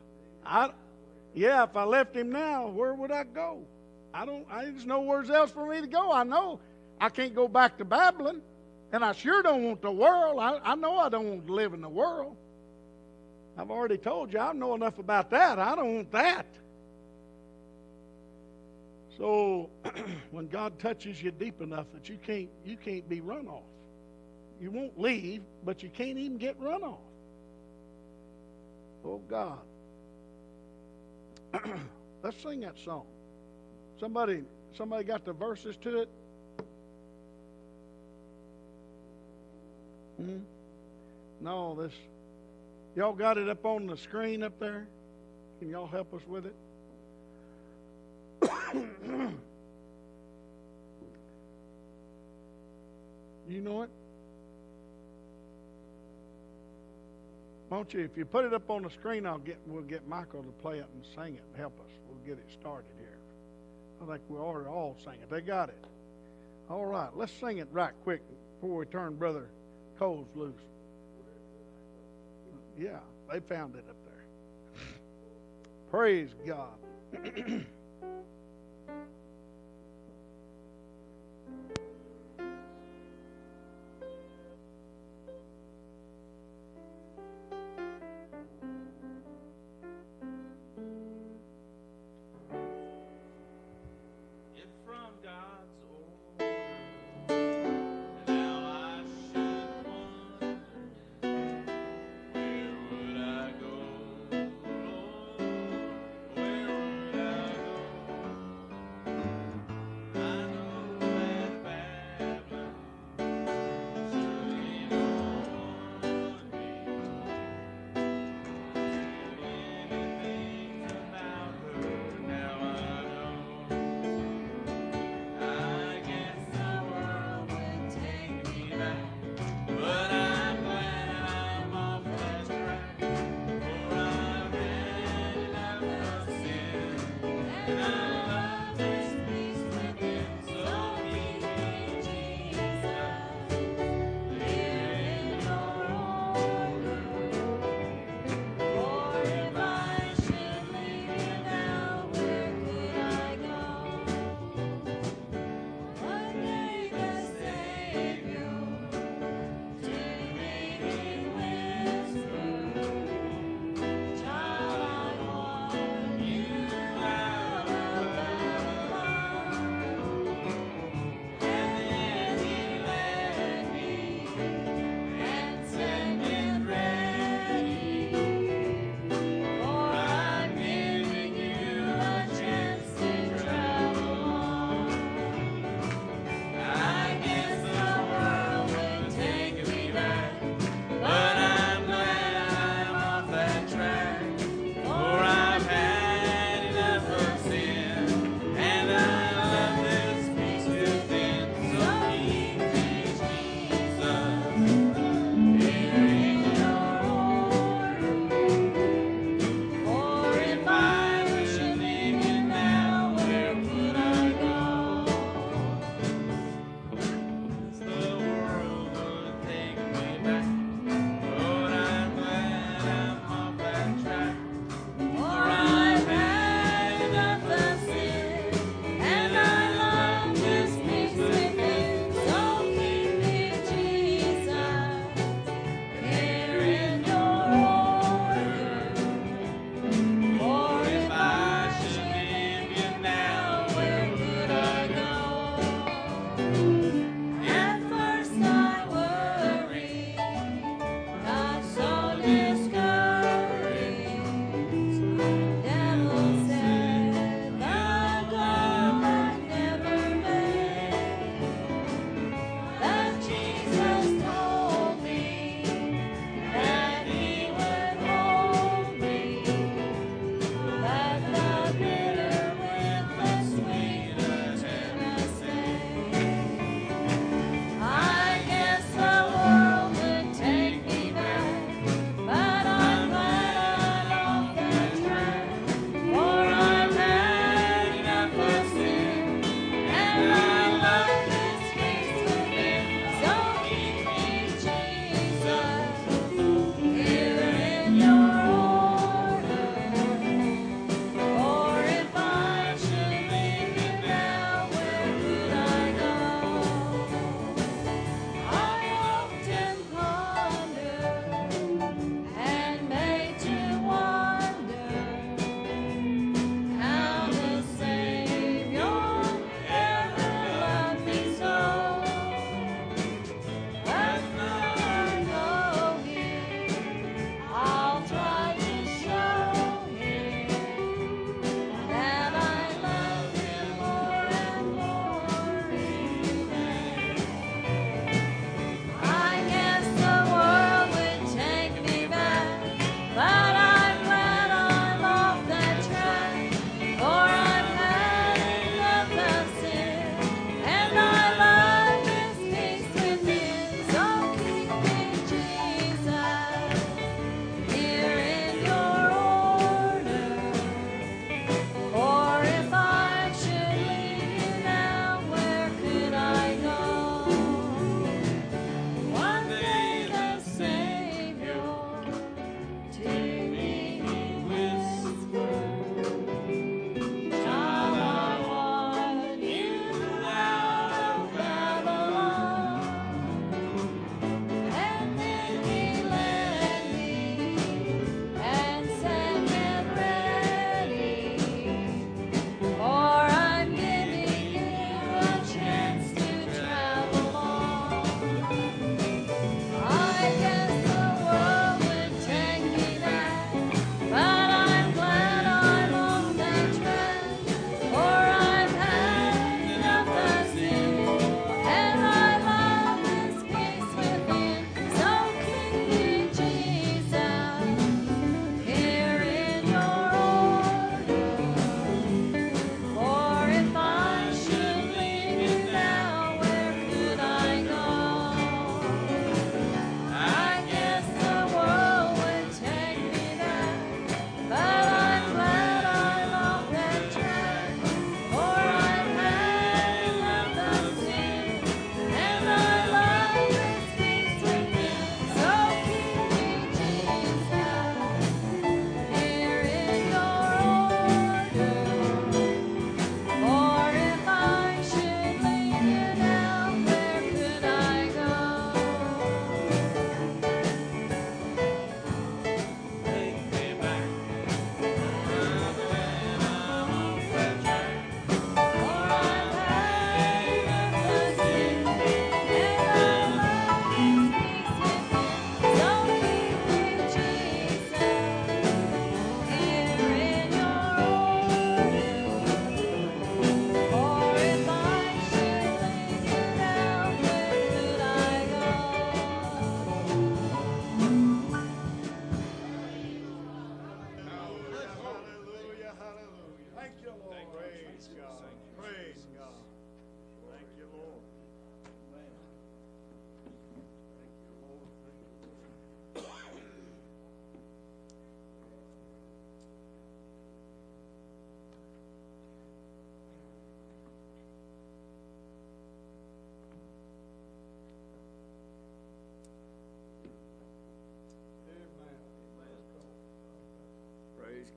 [SPEAKER 2] if I left him now, where would I go? There's nowhere else for me to go. I know I can't go back to Babylon, and I sure don't want the world. I know I don't want to live in the world. I've already told you I know enough about that. I don't want that. So when God touches you deep enough that you can't be run off. You won't leave, but you can't even get run off. Oh God. Let's sing that song. Somebody got the verses to it? No, y'all got it up on the screen up there? Can y'all help us with it? You know it? Won't you? If you put it up on the screen, we'll get Michael to play it and sing it and help us. We'll get it started here. I think we ought to all sing it. They got it. All right, let's sing it right quick before we turn Brother Coles loose. Yeah, they found it up there. Praise God.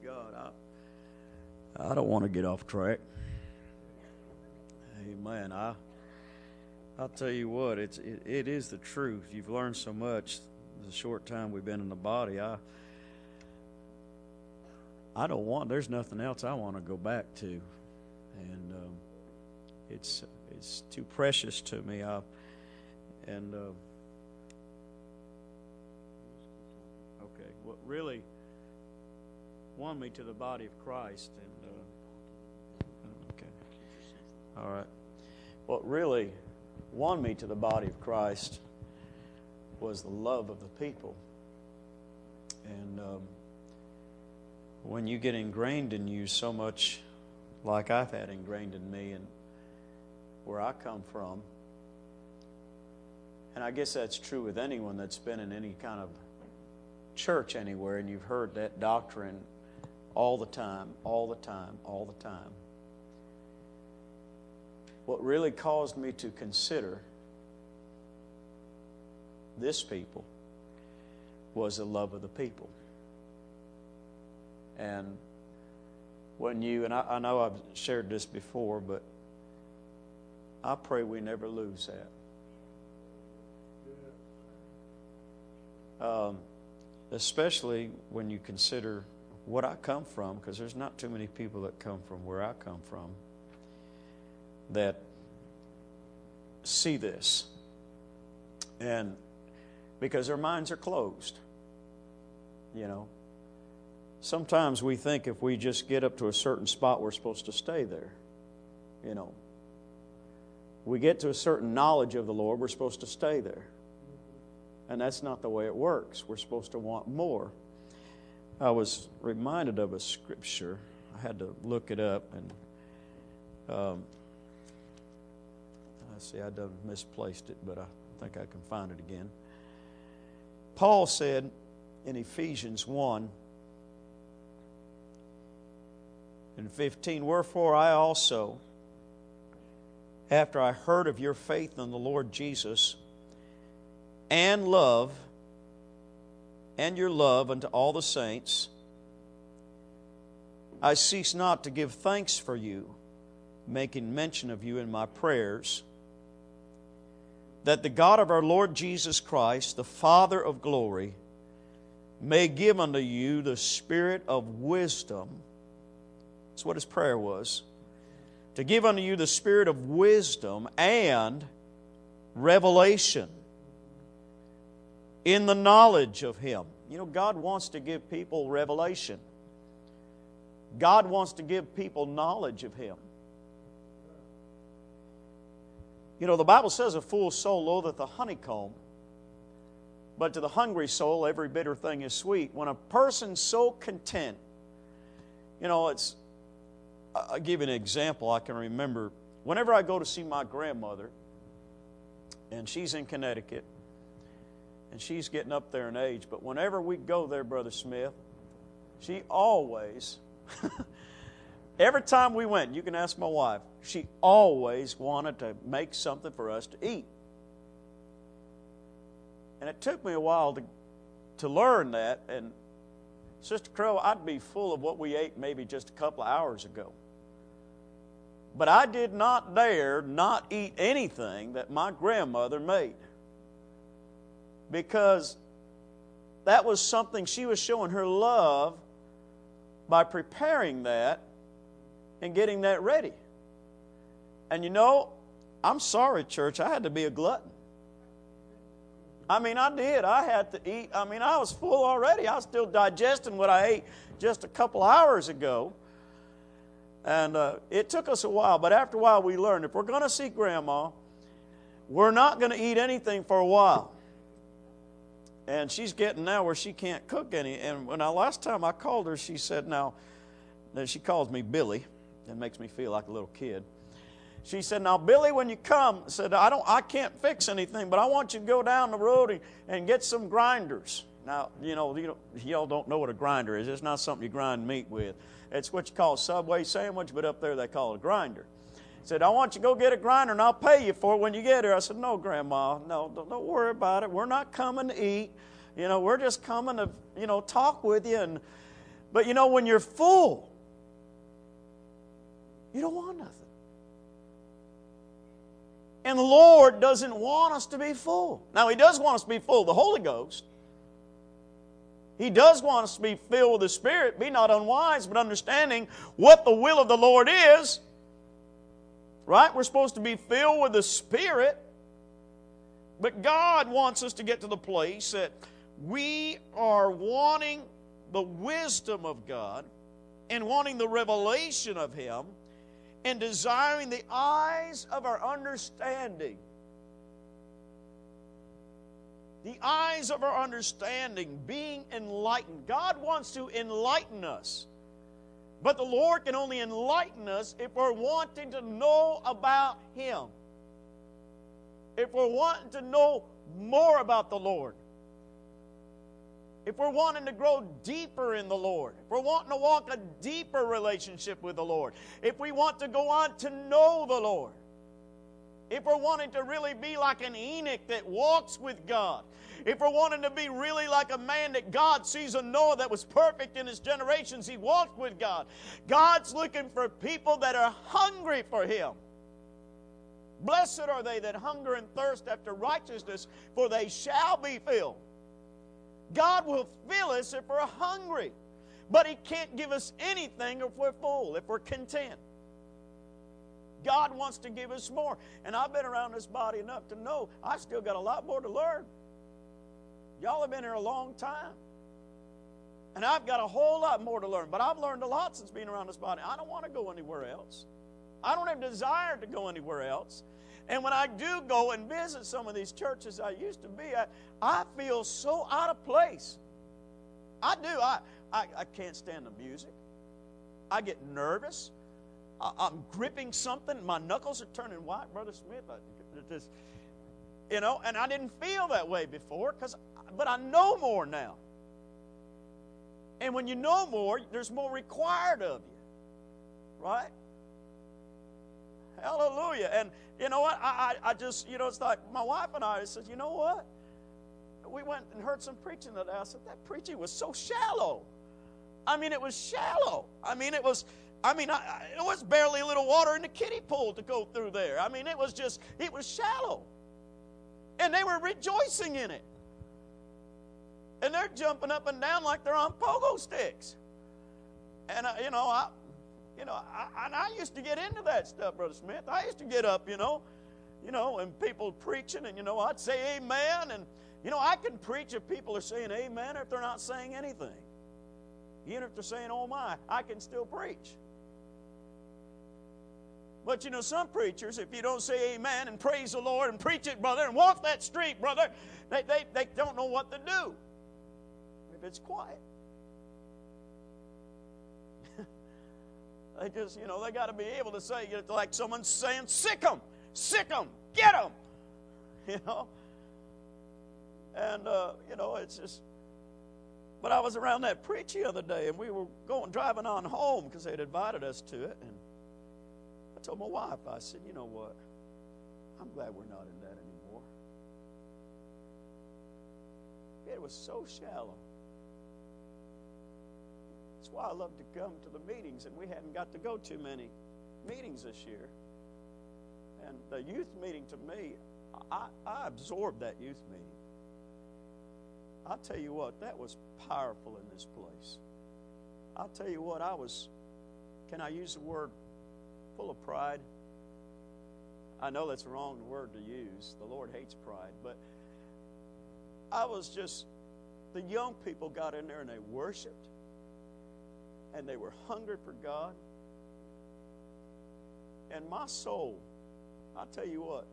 [SPEAKER 3] God. I don't want to get off track. Amen. I'll tell you what, it is the truth. You've learned so much the short time we've been in the body. I don't want. There's nothing else I want to go back to, and it's too precious to me. Okay. What really won me to the body of Christ, and okay, all right. What really won me to the body of Christ was the love of the people. And when you get ingrained in you so much like I've had ingrained in me and where I come from, and I guess that's true with anyone that's been in any kind of church anywhere and you've heard that doctrine all the time. What really caused me to consider this people was the love of the people. And when you, and I know I've shared this before, but I pray we never lose that. Especially when you consider what I come from, because there's not too many people that come from where I come from that see this. And because their minds are closed. You know, sometimes we think if we just get up to a certain spot, we're supposed to stay there. You know, we get to a certain knowledge of the Lord, we're supposed to stay there. And that's not the way it works. We're supposed to want more. I was reminded of a scripture. I had to look it up, and I done misplaced it, but I think I can find it again. Paul said in Ephesians 1 and 15, "Wherefore I also, after I heard of your faith in the Lord Jesus, and love, and your love unto all the saints, I cease not to give thanks for you, making mention of you in my prayers, that the God of our Lord Jesus Christ, the Father of glory, may give unto you the spirit of wisdom." That's what his prayer was. To give unto you the spirit of wisdom and revelation in the knowledge of Him. You know, God wants to give people revelation. God wants to give people knowledge of Him. You know, the Bible says a full soul loatheth the honeycomb, but to the hungry soul every bitter thing is sweet. When a person's so content, you know, I'll give you an example. I can remember whenever I go to see my grandmother, and she's in Connecticut, and she's getting up there in age, but whenever we go there, Brother Smith, she always, every time we went, you can ask my wife, she always wanted to make something for us to eat. And it took me a while to learn that, and Sister Crow, I'd be full of what we ate maybe just a couple of hours ago. But I did not dare not eat anything that my grandmother made, because that was something she was showing her love by preparing that and getting that ready. And you know, I'm sorry, church, I had to be a glutton. I mean, I did. I had to eat. I mean, I was full already. I was still digesting what I ate just a couple hours ago. And it took us a while, but after a while we learned if we're going to see Grandma, we're not going to eat anything for a while. And she's getting now where she can't cook any. And when last time I called her, she said, now she calls me Billy. It makes me feel like a little kid. She said, now, Billy, when you come, said, I can't fix anything, but I want you to go down the road and get some grinders. Now, y'all don't know what a grinder is. It's not something you grind meat with. It's what you call a Subway sandwich, but up there they call it a grinder. Said, I want you to go get a grinder, and I'll pay you for it when you get here. I said, no, Grandma, no, don't worry about it. We're not coming to eat. We're just coming to, talk with you. And But you know, when you're full, you don't want nothing. And the Lord doesn't want us to be full. Now, He does want us to be full of the Holy Ghost. He does want us to be filled with the Spirit. Be not unwise, but understanding what the will of the Lord is. Right? We're supposed to be filled with the Spirit. But God wants us to get to the place that we are wanting the wisdom of God and wanting the revelation of Him and desiring the eyes of our understanding. The eyes of our understanding being enlightened. God wants to enlighten us. But the Lord can only enlighten us if we're wanting to know about Him. If we're wanting to know more about the Lord. If we're wanting to grow deeper in the Lord. If we're wanting to walk a deeper relationship with the Lord. If we want to go on to know the Lord. If we're wanting to really be like an Enoch that walks with God. If we're wanting to be really like a man that God sees in Noah that was perfect in his generations, he walked with God. God's looking for people that are hungry for Him. Blessed are they that hunger and thirst after righteousness, for they shall be filled. God will fill us if we're hungry. But He can't give us anything if we're full, if we're content. God wants to give us more. And I've been around this body enough to know I still got a lot more to learn. Y'all have been here a long time. And I've got a whole lot more to learn. But I've learned a lot since being around this body. I don't want to go anywhere else. I don't have desire to go anywhere else. And when I do go and visit some of these churches I used to be at, I feel so out of place. I do. I can't stand the music. I get nervous. I'm gripping something. My knuckles are turning white. Brother Smith, and I didn't feel that way before, but I know more now. And when you know more, there's more required of you. Right? Hallelujah. And you know what? I just, it's like my wife and I said, you know what? We went and heard some preaching today. I said, that preaching was so shallow. I mean, it was shallow. It was barely a little water in the kiddie pool to go through there. It was shallow. And they were rejoicing in it. And they're jumping up and down like they're on pogo sticks. And, I used to get into that stuff, Brother Smith. I used to get up, and people preaching, and, I'd say amen. And, I can preach if people are saying amen or if they're not saying anything. Even if they're saying, oh my, I can still preach. But some preachers, if you don't say amen and praise the Lord and preach it, brother, and walk that street, brother, they don't know what to do if it's quiet. They just, they got to be able to say, like someone's saying, sick 'em, get 'em, And, it's just, but I was around that preach the other day, and we were driving on home because they'd invited us to it, and I told my wife, I said, you know what, I'm glad we're not in that anymore. It was so shallow. That's why I love to come to the meetings, and we hadn't got to go too many meetings this year. And the youth meeting, to me, I absorbed that youth meeting. I'll tell you what, that was powerful in this place. I'll tell you what, can I use the word full of pride? I know that's the wrong word to use. The Lord hates pride. But the young people got in there and they worshiped. And they were hungry for God. And my soul, I'll tell you what,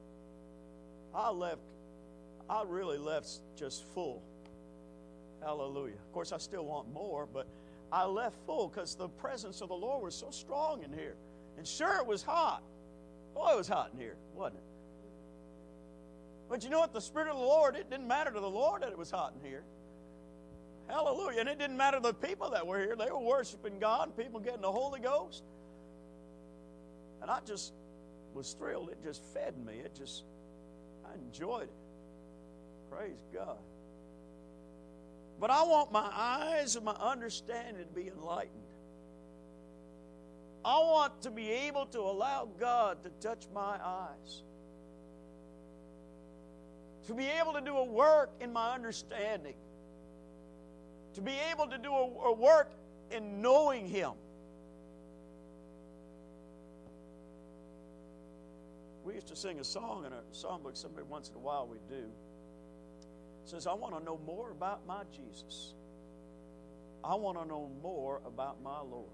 [SPEAKER 3] I really left just full. Hallelujah. Of course, I still want more, but I left full because the presence of the Lord was so strong in here. And sure, it was hot. Boy, it was hot in here, wasn't it? But you know what? The Spirit of the Lord, it didn't matter to the Lord that it was hot in here. Hallelujah. And it didn't matter to the people that were here. They were worshiping God and people getting the Holy Ghost. And I just was thrilled. It just fed me. I enjoyed it. Praise God. But I want my eyes and my understanding to be enlightened. I want to be able to allow God to touch my eyes. To be able to do a work in my understanding. To be able to do a work in knowing Him. We used to sing a song in a songbook somebody once in a while we do. It says, I want to know more about my Jesus. I want to know more about my Lord.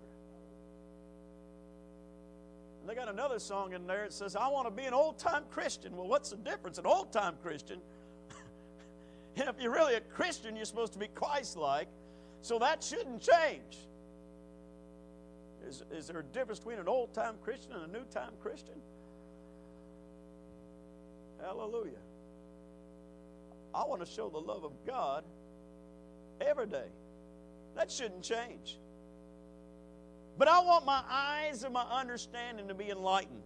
[SPEAKER 3] And they got another song in there that says, I want to be an old-time Christian. Well, what's the difference? An old-time Christian. And if you're really a Christian, you're supposed to be Christ-like. So that shouldn't change. Is there a difference between an old-time Christian and a new-time Christian? Hallelujah. I want to show the love of God every day. That shouldn't change. But I want my eyes and my understanding to be enlightened.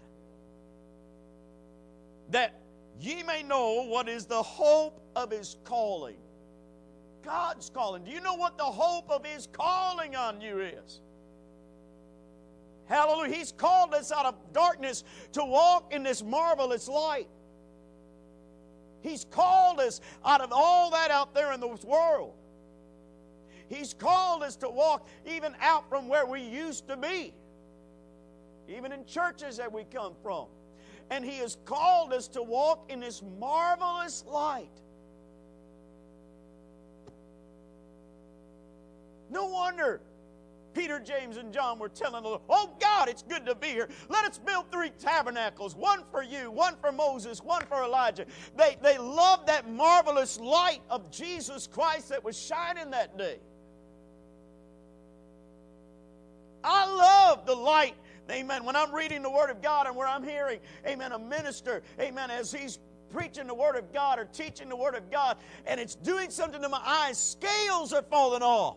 [SPEAKER 3] That ye may know what is the hope of His calling. God's calling. Do you know what the hope of His calling on you is? Hallelujah. He's called us out of darkness to walk in this marvelous light. He's called us out of all that out there in this world. He's called us to walk even out from where we used to be, even in churches that we come from. And He has called us to walk in this marvelous light. No wonder Peter, James, and John were telling the Lord, oh God, it's good to be here. Let us build 3 tabernacles, one for you, one for Moses, one for Elijah. They loved that marvelous light of Jesus Christ that was shining that day. I love the light, amen, when I'm reading the Word of God and where I'm hearing, amen, a minister, amen, as he's preaching the Word of God or teaching the Word of God, and it's doing something to my eyes. Scales are falling off.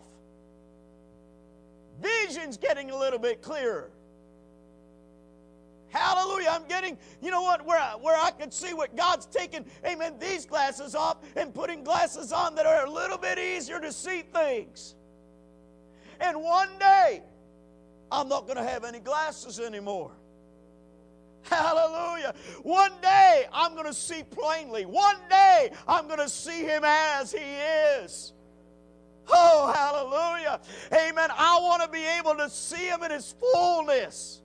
[SPEAKER 3] Vision's getting a little bit clearer. Hallelujah. I'm getting, you know what, where I can see what God's taking, amen, these glasses off and putting glasses on that are a little bit easier to see things. And one day, I'm not going to have any glasses anymore. Hallelujah. One day, I'm going to see plainly. One day, I'm going to see Him as He is. Oh, hallelujah. Amen. I want to be able to see Him in His fullness.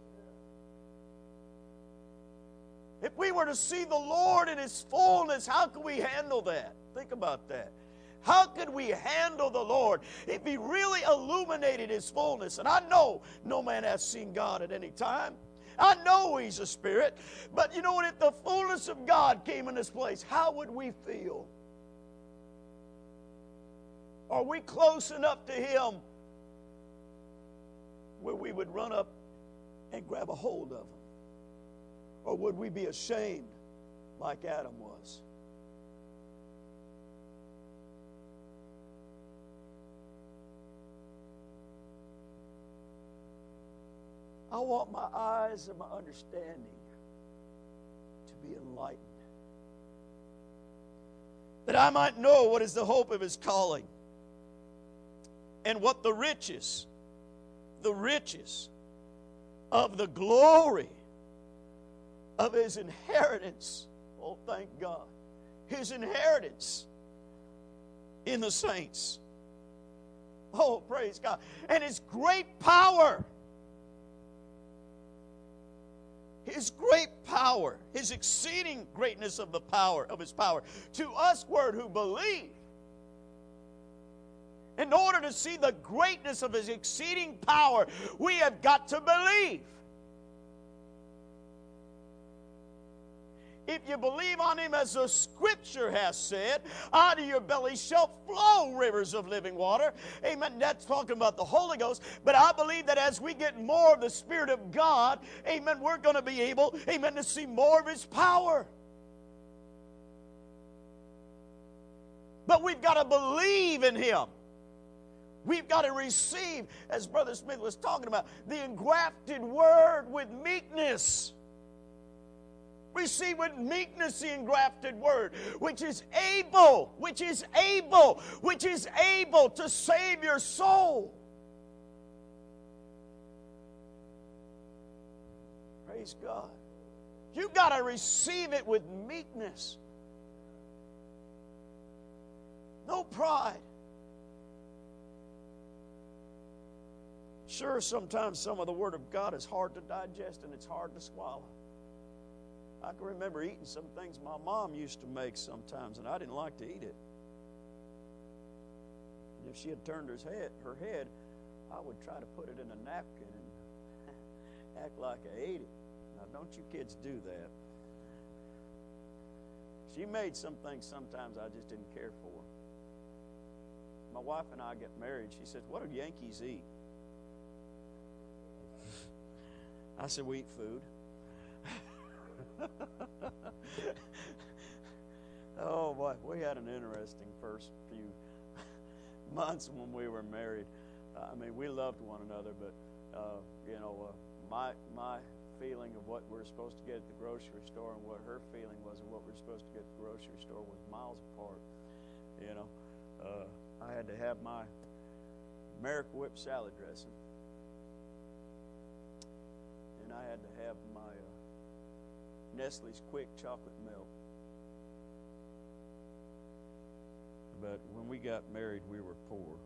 [SPEAKER 3] If we were to see the Lord in His fullness, how could we handle that? Think about that. How could we handle the Lord if He really illuminated His fullness? And I know no man has seen God at any time. I know He's a Spirit. But you know what? If the fullness of God came in this place, how would we feel? Are we close enough to Him where we would run up and grab a hold of Him? Or would we be ashamed like Adam was? I want my eyes and my understanding to be enlightened, that I might know what is the hope of His calling, and what the riches of the glory of His inheritance. Oh, thank God. His inheritance in the saints. Oh, praise God. And His great power. His great power. His exceeding greatness of the power, of His power. To us, word, who believe. In order to see the greatness of His exceeding power, we have got to believe. If you believe on Him as the Scripture has said, out of your belly shall flow rivers of living water. Amen. That's talking about the Holy Ghost. But I believe that as we get more of the Spirit of God, amen, we're going to be able, amen, to see more of His power. But we've got to believe in Him. We've got to receive, as Brother Smith was talking about, the engrafted Word with meekness. Receive with meekness the engrafted word, which is able to save your soul. Praise God. You've got to receive it with meekness. No pride. Sure, sometimes some of the Word of God is hard to digest and it's hard to swallow. I can remember eating some things my mom used to make sometimes, and I didn't like to eat it. And if she had turned her head, I would try to put it in a napkin and act like I ate it. Now, don't you kids do that. She made some things sometimes I just didn't care for. My wife and I got married. She said, "What do Yankees eat?" I said, "We eat food." Oh boy, we had an interesting first few months when we were married. I mean, we loved one another, but my feeling of what we're supposed to get at the grocery store and what her feeling was of what we're supposed to get at the grocery store was miles apart. I had to have my Miracle Whip salad dressing, and I had to have my Nestle's Quick chocolate milk. But when we got married, we were poor,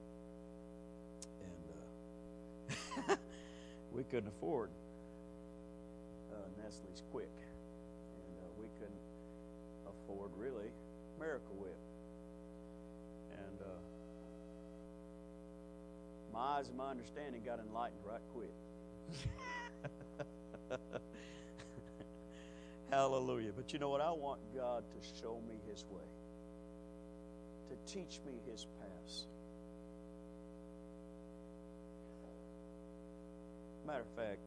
[SPEAKER 3] and we couldn't afford Nestle's Quick, and we couldn't afford really Miracle Whip. And my eyes and my understanding got enlightened right quick. Hallelujah. But you know what? I want God to show me His way, to teach me His paths. Matter of fact,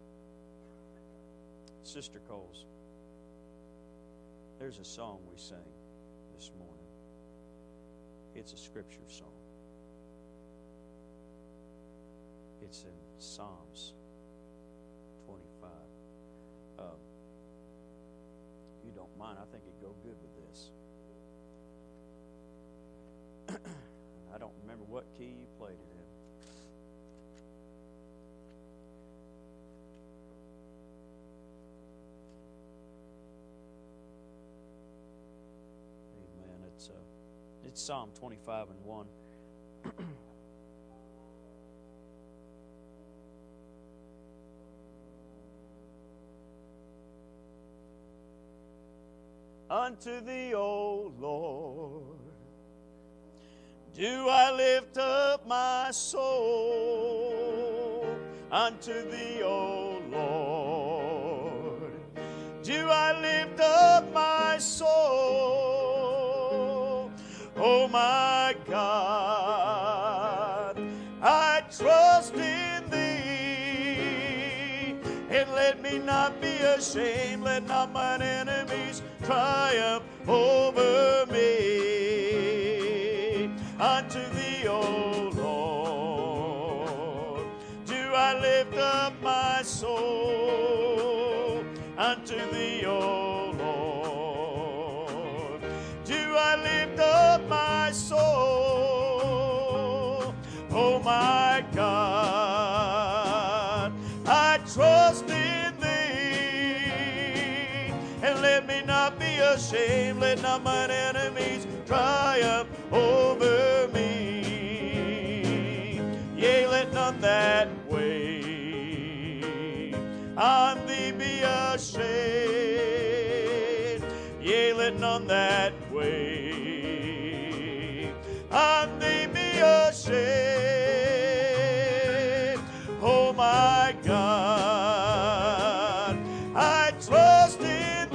[SPEAKER 3] Sister Coles, there's a song we sang this morning. It's a scripture song. It's in Psalms 25. You don't mind, I think it'd go good with this. I don't remember what key you played it in. Amen. It's Psalm 25 and 1. Unto Thee, O Lord, do I lift up my soul. Unto Thee, O Lord, do I lift up my soul. Oh my God, I trust in Thee, and let me not be ashamed, let not mine enemies triumph over me. Unto Thee, O Lord, do I lift up my soul. Unto Thee, O Lord, do I lift up my soul. Oh my God, I trust in Thee, and let me not be ashamed, let not mine enemies triumph over me. Yea, let none that wait on Thee be ashamed. Yea, let none that wait on Thee be ashamed. Oh my God, I trust in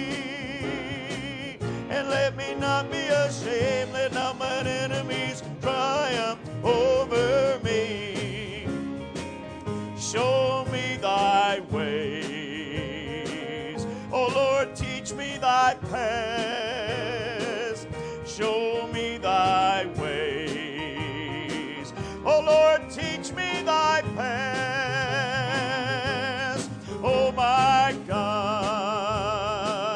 [SPEAKER 3] Thee, and let me not be ashamed, let not mine enemies triumph over me. Show me Thy ways, O Lord, teach me Thy paths. Show me Thy ways, O Lord, teach me Thy paths. Oh my God,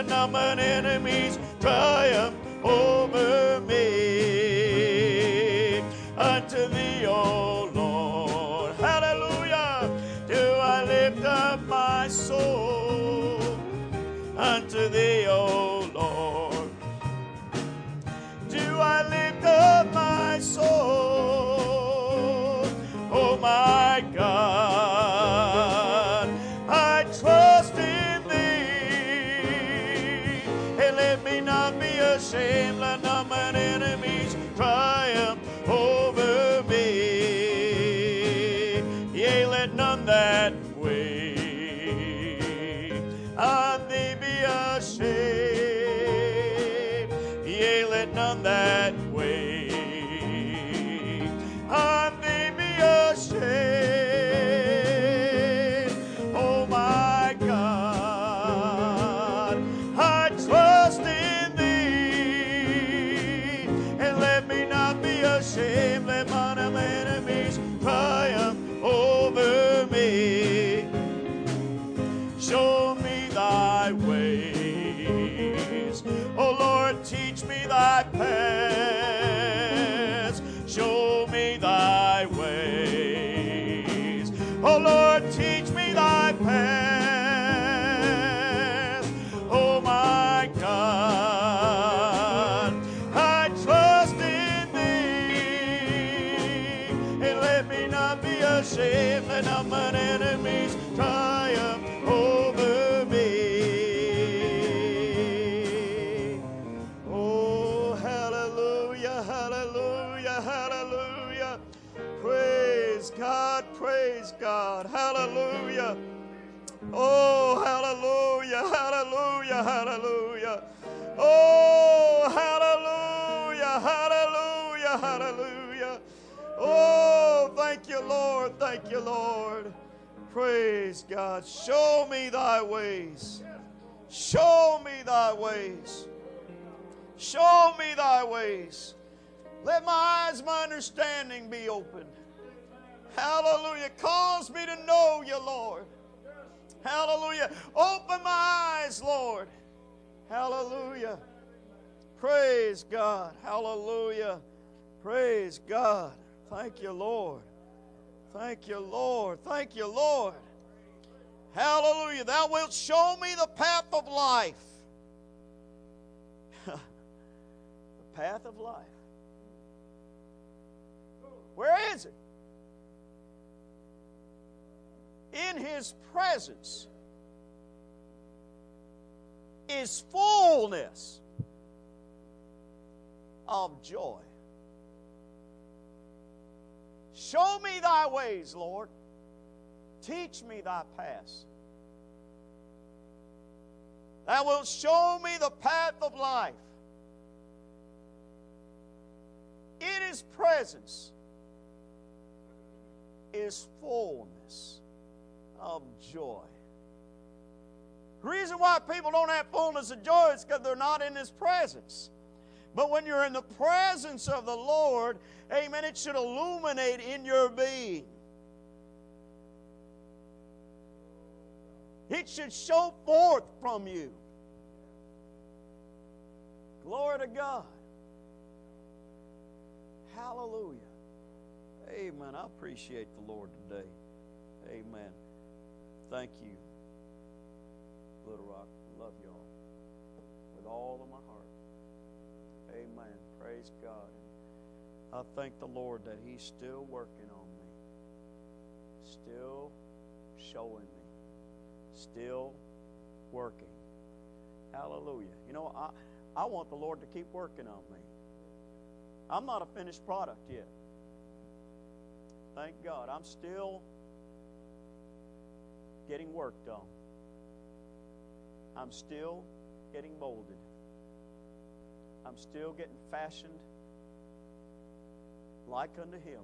[SPEAKER 3] let none but enemies triumph over me. Unto thee, O Lord, hallelujah, do I lift up my soul. Unto thee, O Lord, do I lift up my soul. Oh my God, I trust in thee, and let me not be ashamed, let none mine enemies triumph over me. Yea, let none that wait on thee be ashamed. Yea, let none that wait on thee be ashamed. Oh my God, I trust in thee, and let me not be ashamed. Let mine enemies triumph over me. Show me thy ways, O Lord, teach me thy paths. Show me thy ways, O Lord, teach me thy paths. Oh my God, I trust in thee, and let me not be ashamed, let not mine enemies triumph over me. Oh, hallelujah, hallelujah, hallelujah. Praise God, hallelujah. Oh, hallelujah, hallelujah, hallelujah. Oh, hallelujah, hallelujah, hallelujah. Oh, thank you, Lord, thank you, Lord. Praise God. Show me thy ways. Show me thy ways. Show me thy ways. Let my eyes, my understanding be open. Hallelujah. Cause me to know you, Lord. Hallelujah. Open my eyes, Lord. Hallelujah. Praise God. Hallelujah. Praise God. Thank you, Lord. Thank you, Lord. Thank you, Lord. Hallelujah. Thou wilt show me the path of life. The path of life. Where is it? In His presence is fullness of joy. Show me thy ways, Lord. Teach me thy paths. Thou wilt show me the path of life. In His presence is fullness of joy. The reason why people don't have fullness of joy is because they're not in His presence. But when you're in the presence of the Lord, amen, it should illuminate in your being. It should show forth from you. Glory to God. Hallelujah. Amen. I appreciate the Lord today. Amen. Thank you, Little Rock. Love y'all with all of my heart. Amen. Praise God. I thank the Lord that He's still working on me, still showing me, still working. Hallelujah. You know, I want the Lord to keep working on me. I'm not a finished product yet. Thank God. I'm still getting worked on. I'm still getting molded. I'm still getting fashioned like unto Him.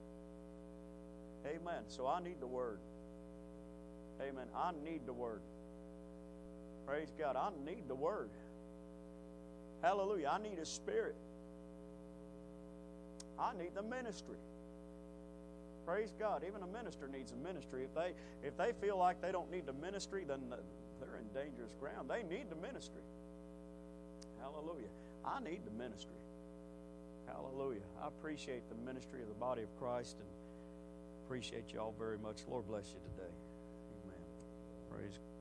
[SPEAKER 3] Amen. So I need the Word. Amen. I need the Word. Praise God. I need the Word. Hallelujah. I need His Spirit. I need the ministry. Praise God. Even a minister needs a ministry. If they feel like they don't need the ministry, then they're in dangerous ground. They need the ministry. Hallelujah. I need the ministry. Hallelujah. I appreciate the ministry of the body of Christ and appreciate you all very much. Lord bless you today. Amen. Praise God.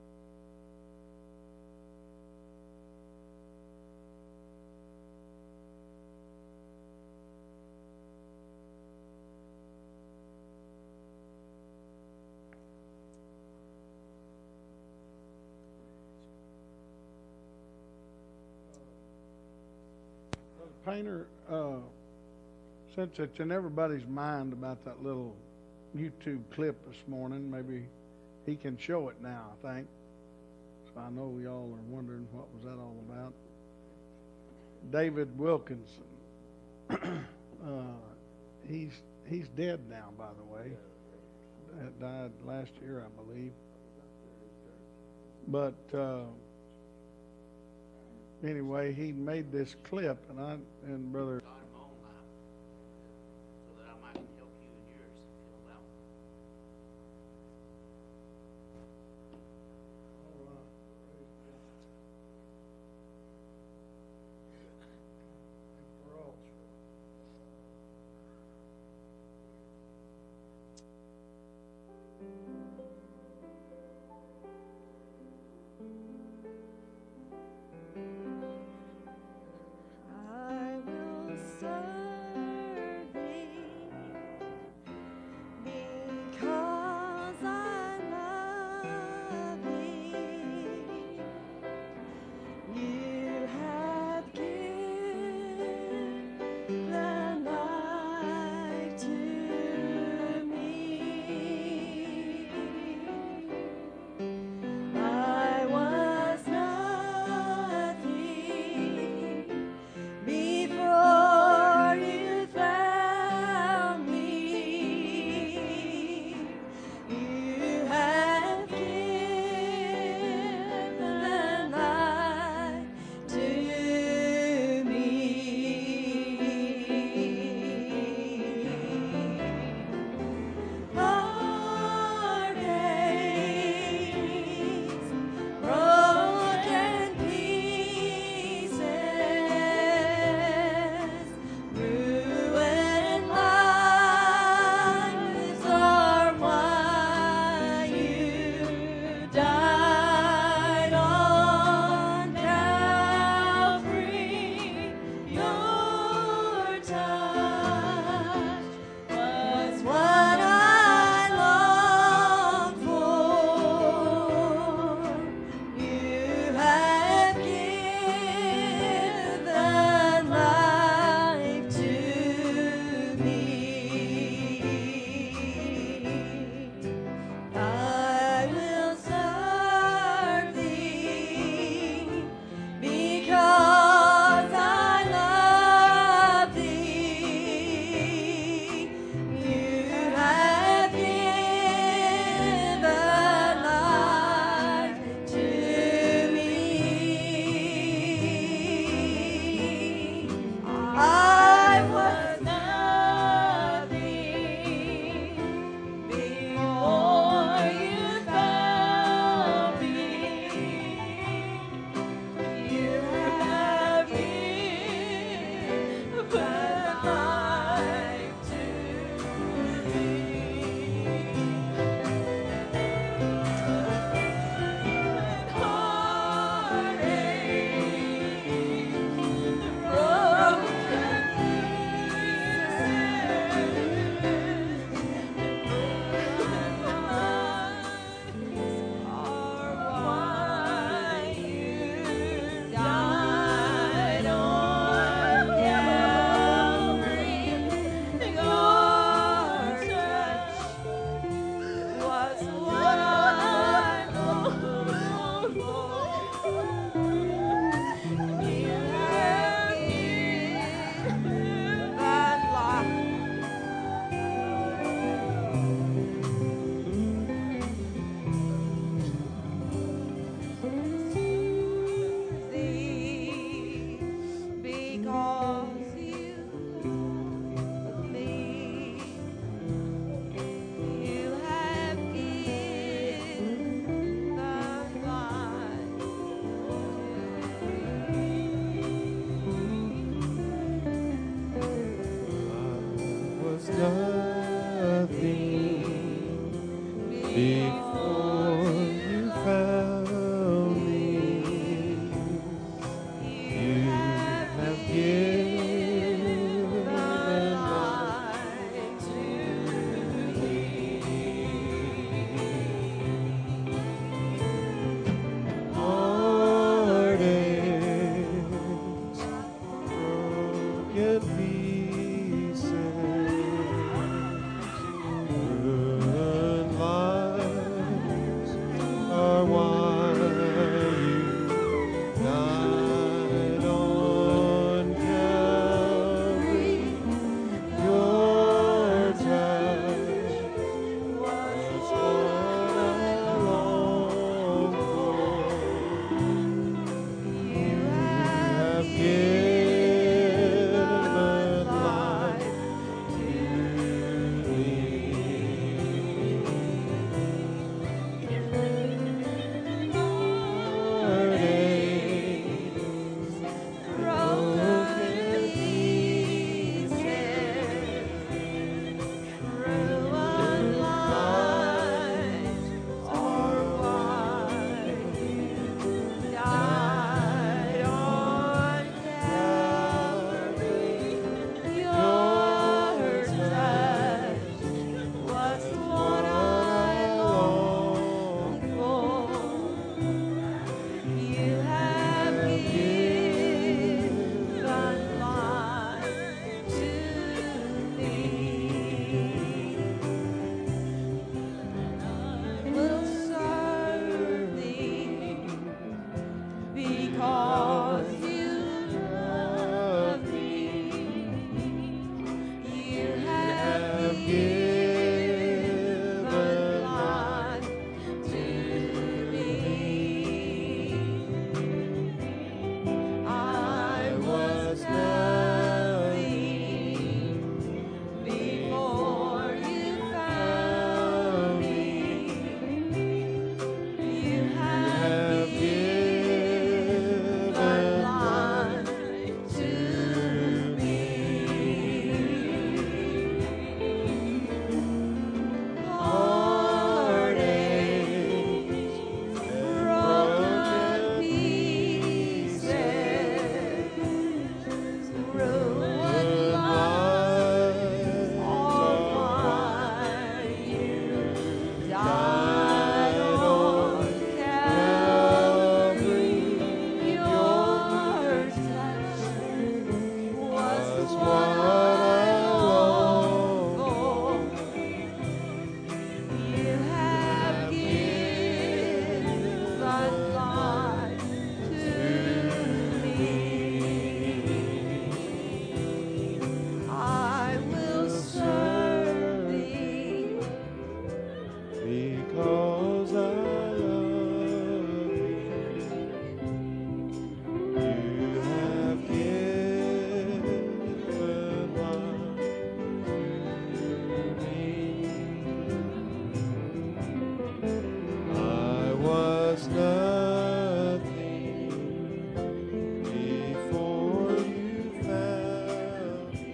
[SPEAKER 2] Painter, since it's in everybody's mind about that little YouTube clip this morning, maybe he can show it now, I think. So I know y'all are wondering what was that all about. David Wilkinson. He's dead now, by the way. Died last year, I believe. But anyway, he made this clip, and Brother
[SPEAKER 4] so that I might help you in yours if you allow me.
[SPEAKER 1] I will
[SPEAKER 5] Before you found me, you have given life to me. Heartaches, broken pieces, ruined lives are why you died on Calvary. Your touch was what I long for. You have given life to me. Heartaches, broken pieces, ruined lives are why you died on Calvary. Your touch was what I long for. You have given life to me. I will serve thee because you love me. You have given life to me. I was nothing before you found me. You have given life to me. Heartaches, broken pieces, ruined lives are why you died on Calvary. Your touch was what I long for. You have given life to me. I will serve thee because I love you. You have given life to me. I was nothing before you found me.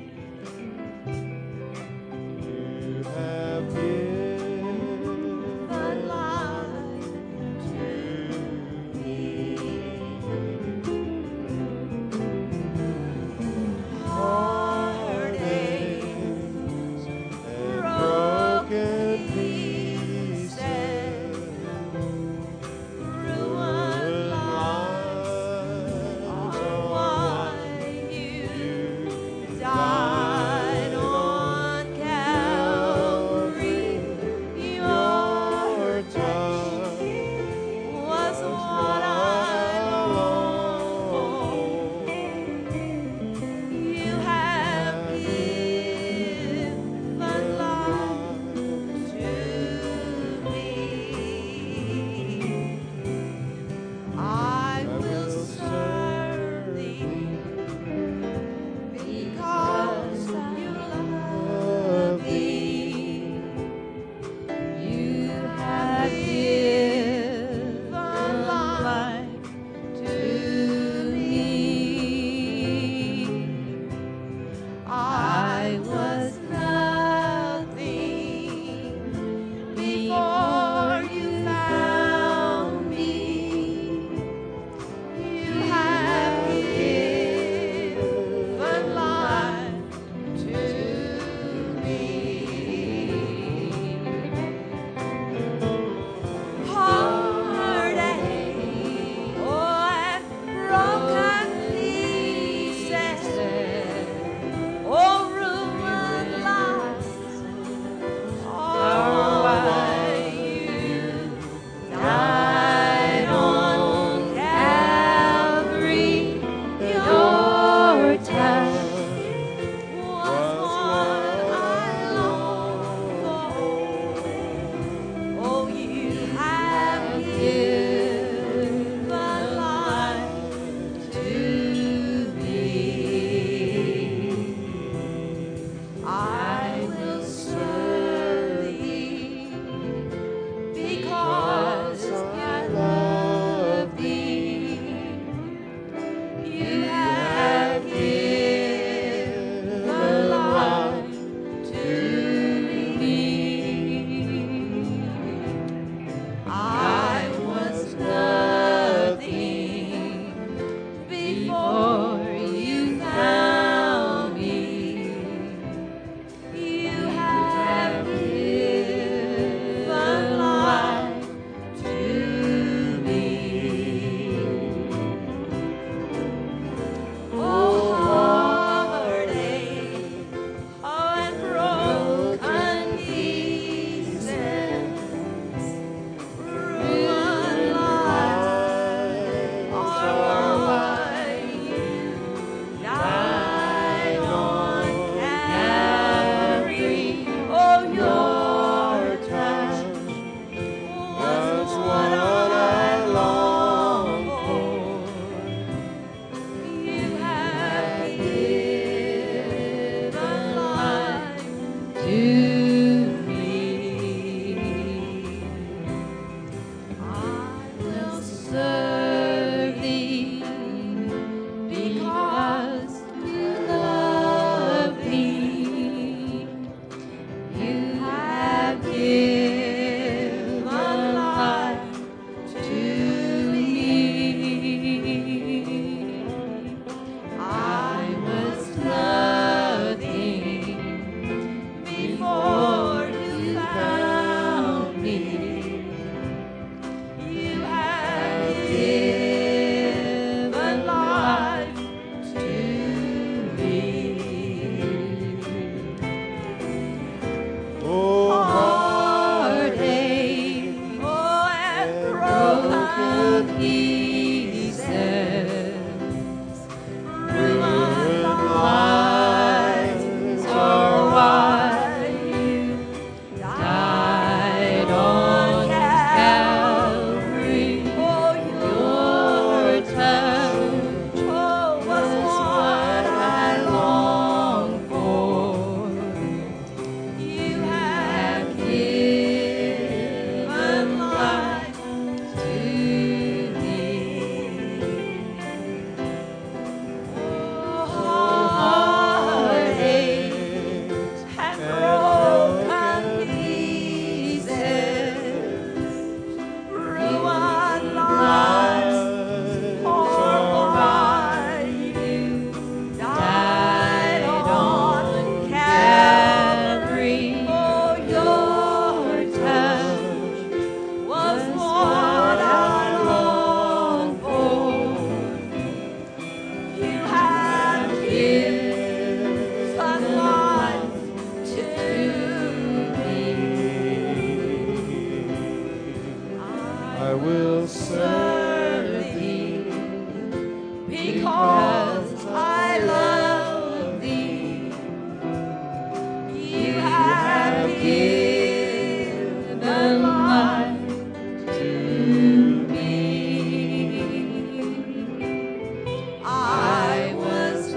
[SPEAKER 5] You have given life I will serve
[SPEAKER 1] thee, because I love thee. You have given life to me. I was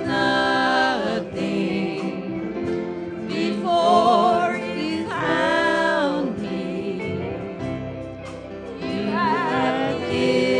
[SPEAKER 1] nothing before you found me. You have given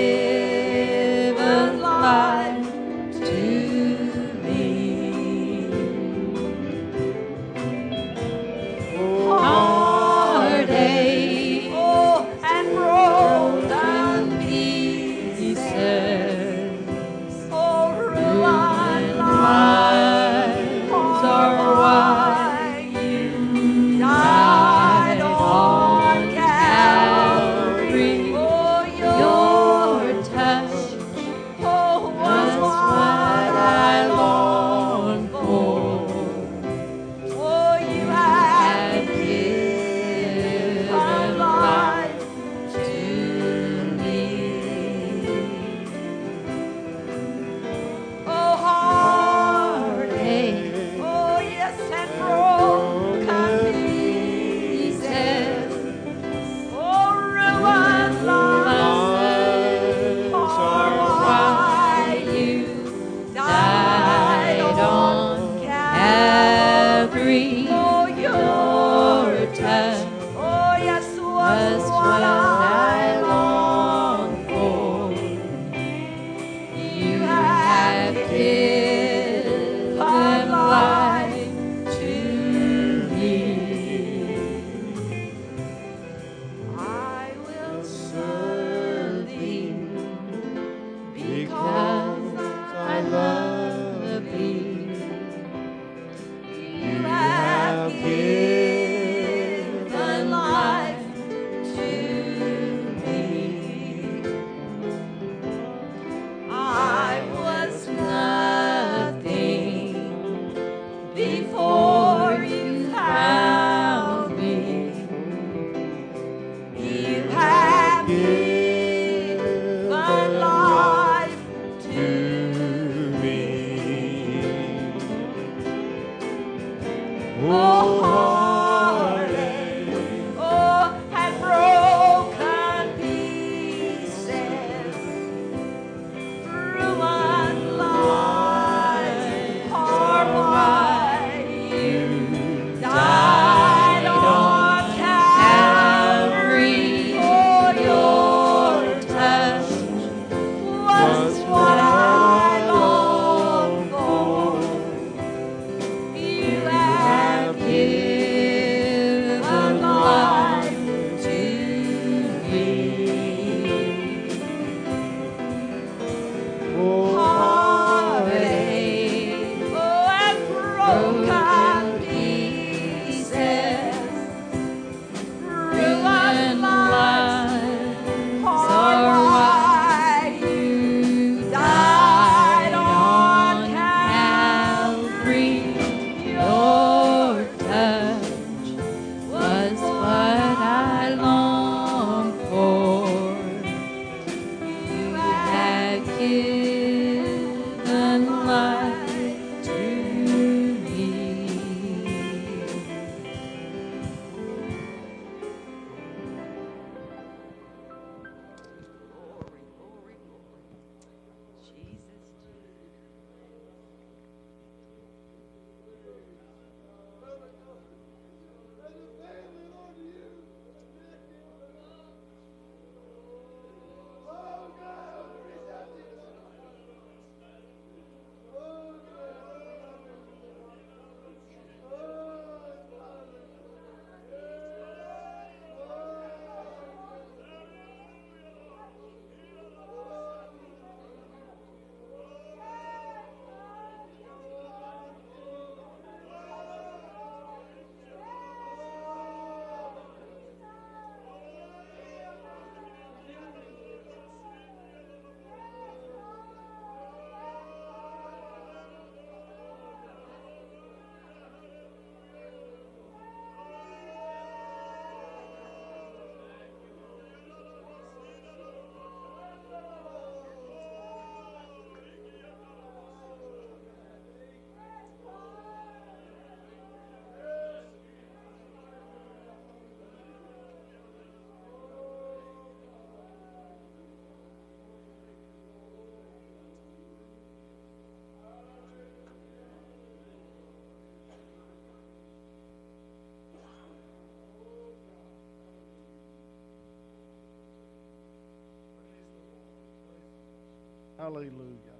[SPEAKER 2] Hallelujah.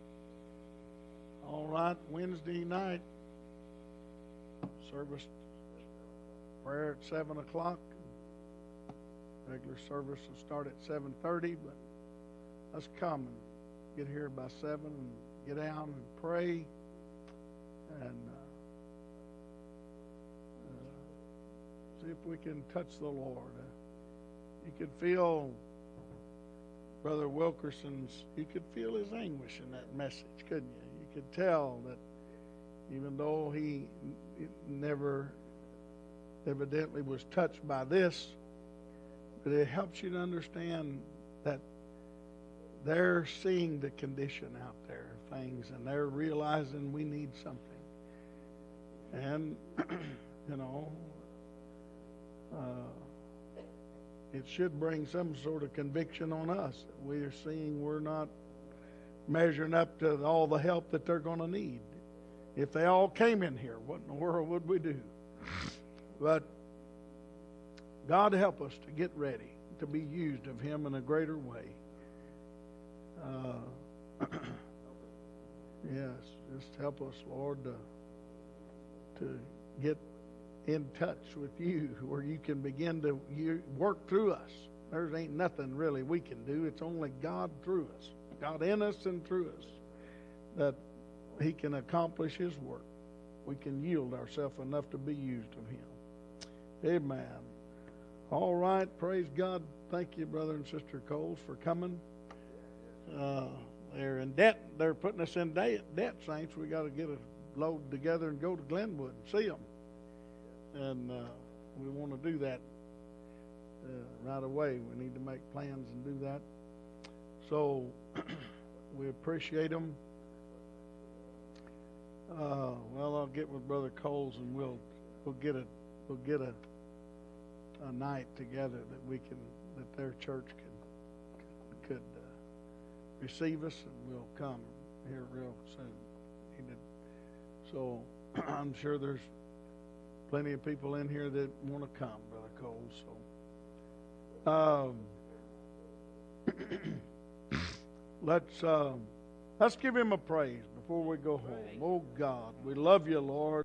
[SPEAKER 2] All right, Wednesday night service, prayer at 7 o'clock. Regular service will start at 7:30, but let's come and get here by 7 and get out and pray and see if we can touch the Lord. You could feel Brother Wilkerson's, you could feel his anguish in that message, couldn't you? You could tell that even though he never evidently was touched by this, but it helps you to understand that they're seeing the condition out there of things, and they're realizing we need something. And, you know, it should bring some sort of conviction on us that we are seeing we're not measuring up to all the help that they're going to need. If they all came in here, what in the world would we do? But God help us to get ready to be used of Him in a greater way. Yes, just help us, Lord, to get in touch with you where you can begin to work through us. There ain't nothing really we can do. It's only God through us, God in us and through us, that He can accomplish His work. We can yield ourselves enough to be used of Him. Amen. All right, praise God. Thank you, Brother and Sister Coles, for coming. They're in debt. They're putting us in debt, saints. We got to get a load together and go to Glenwood and see them. And we want to do that right away. We need to make plans and do that. So we appreciate them. Well, I'll get with Brother Coles and we'll get a night together that their church could receive us, and we'll come here real soon. So I'm sure there's plenty of people in here that want to come, Brother Coles. So let's give Him a praise before we go home. Oh God, we love you, Lord.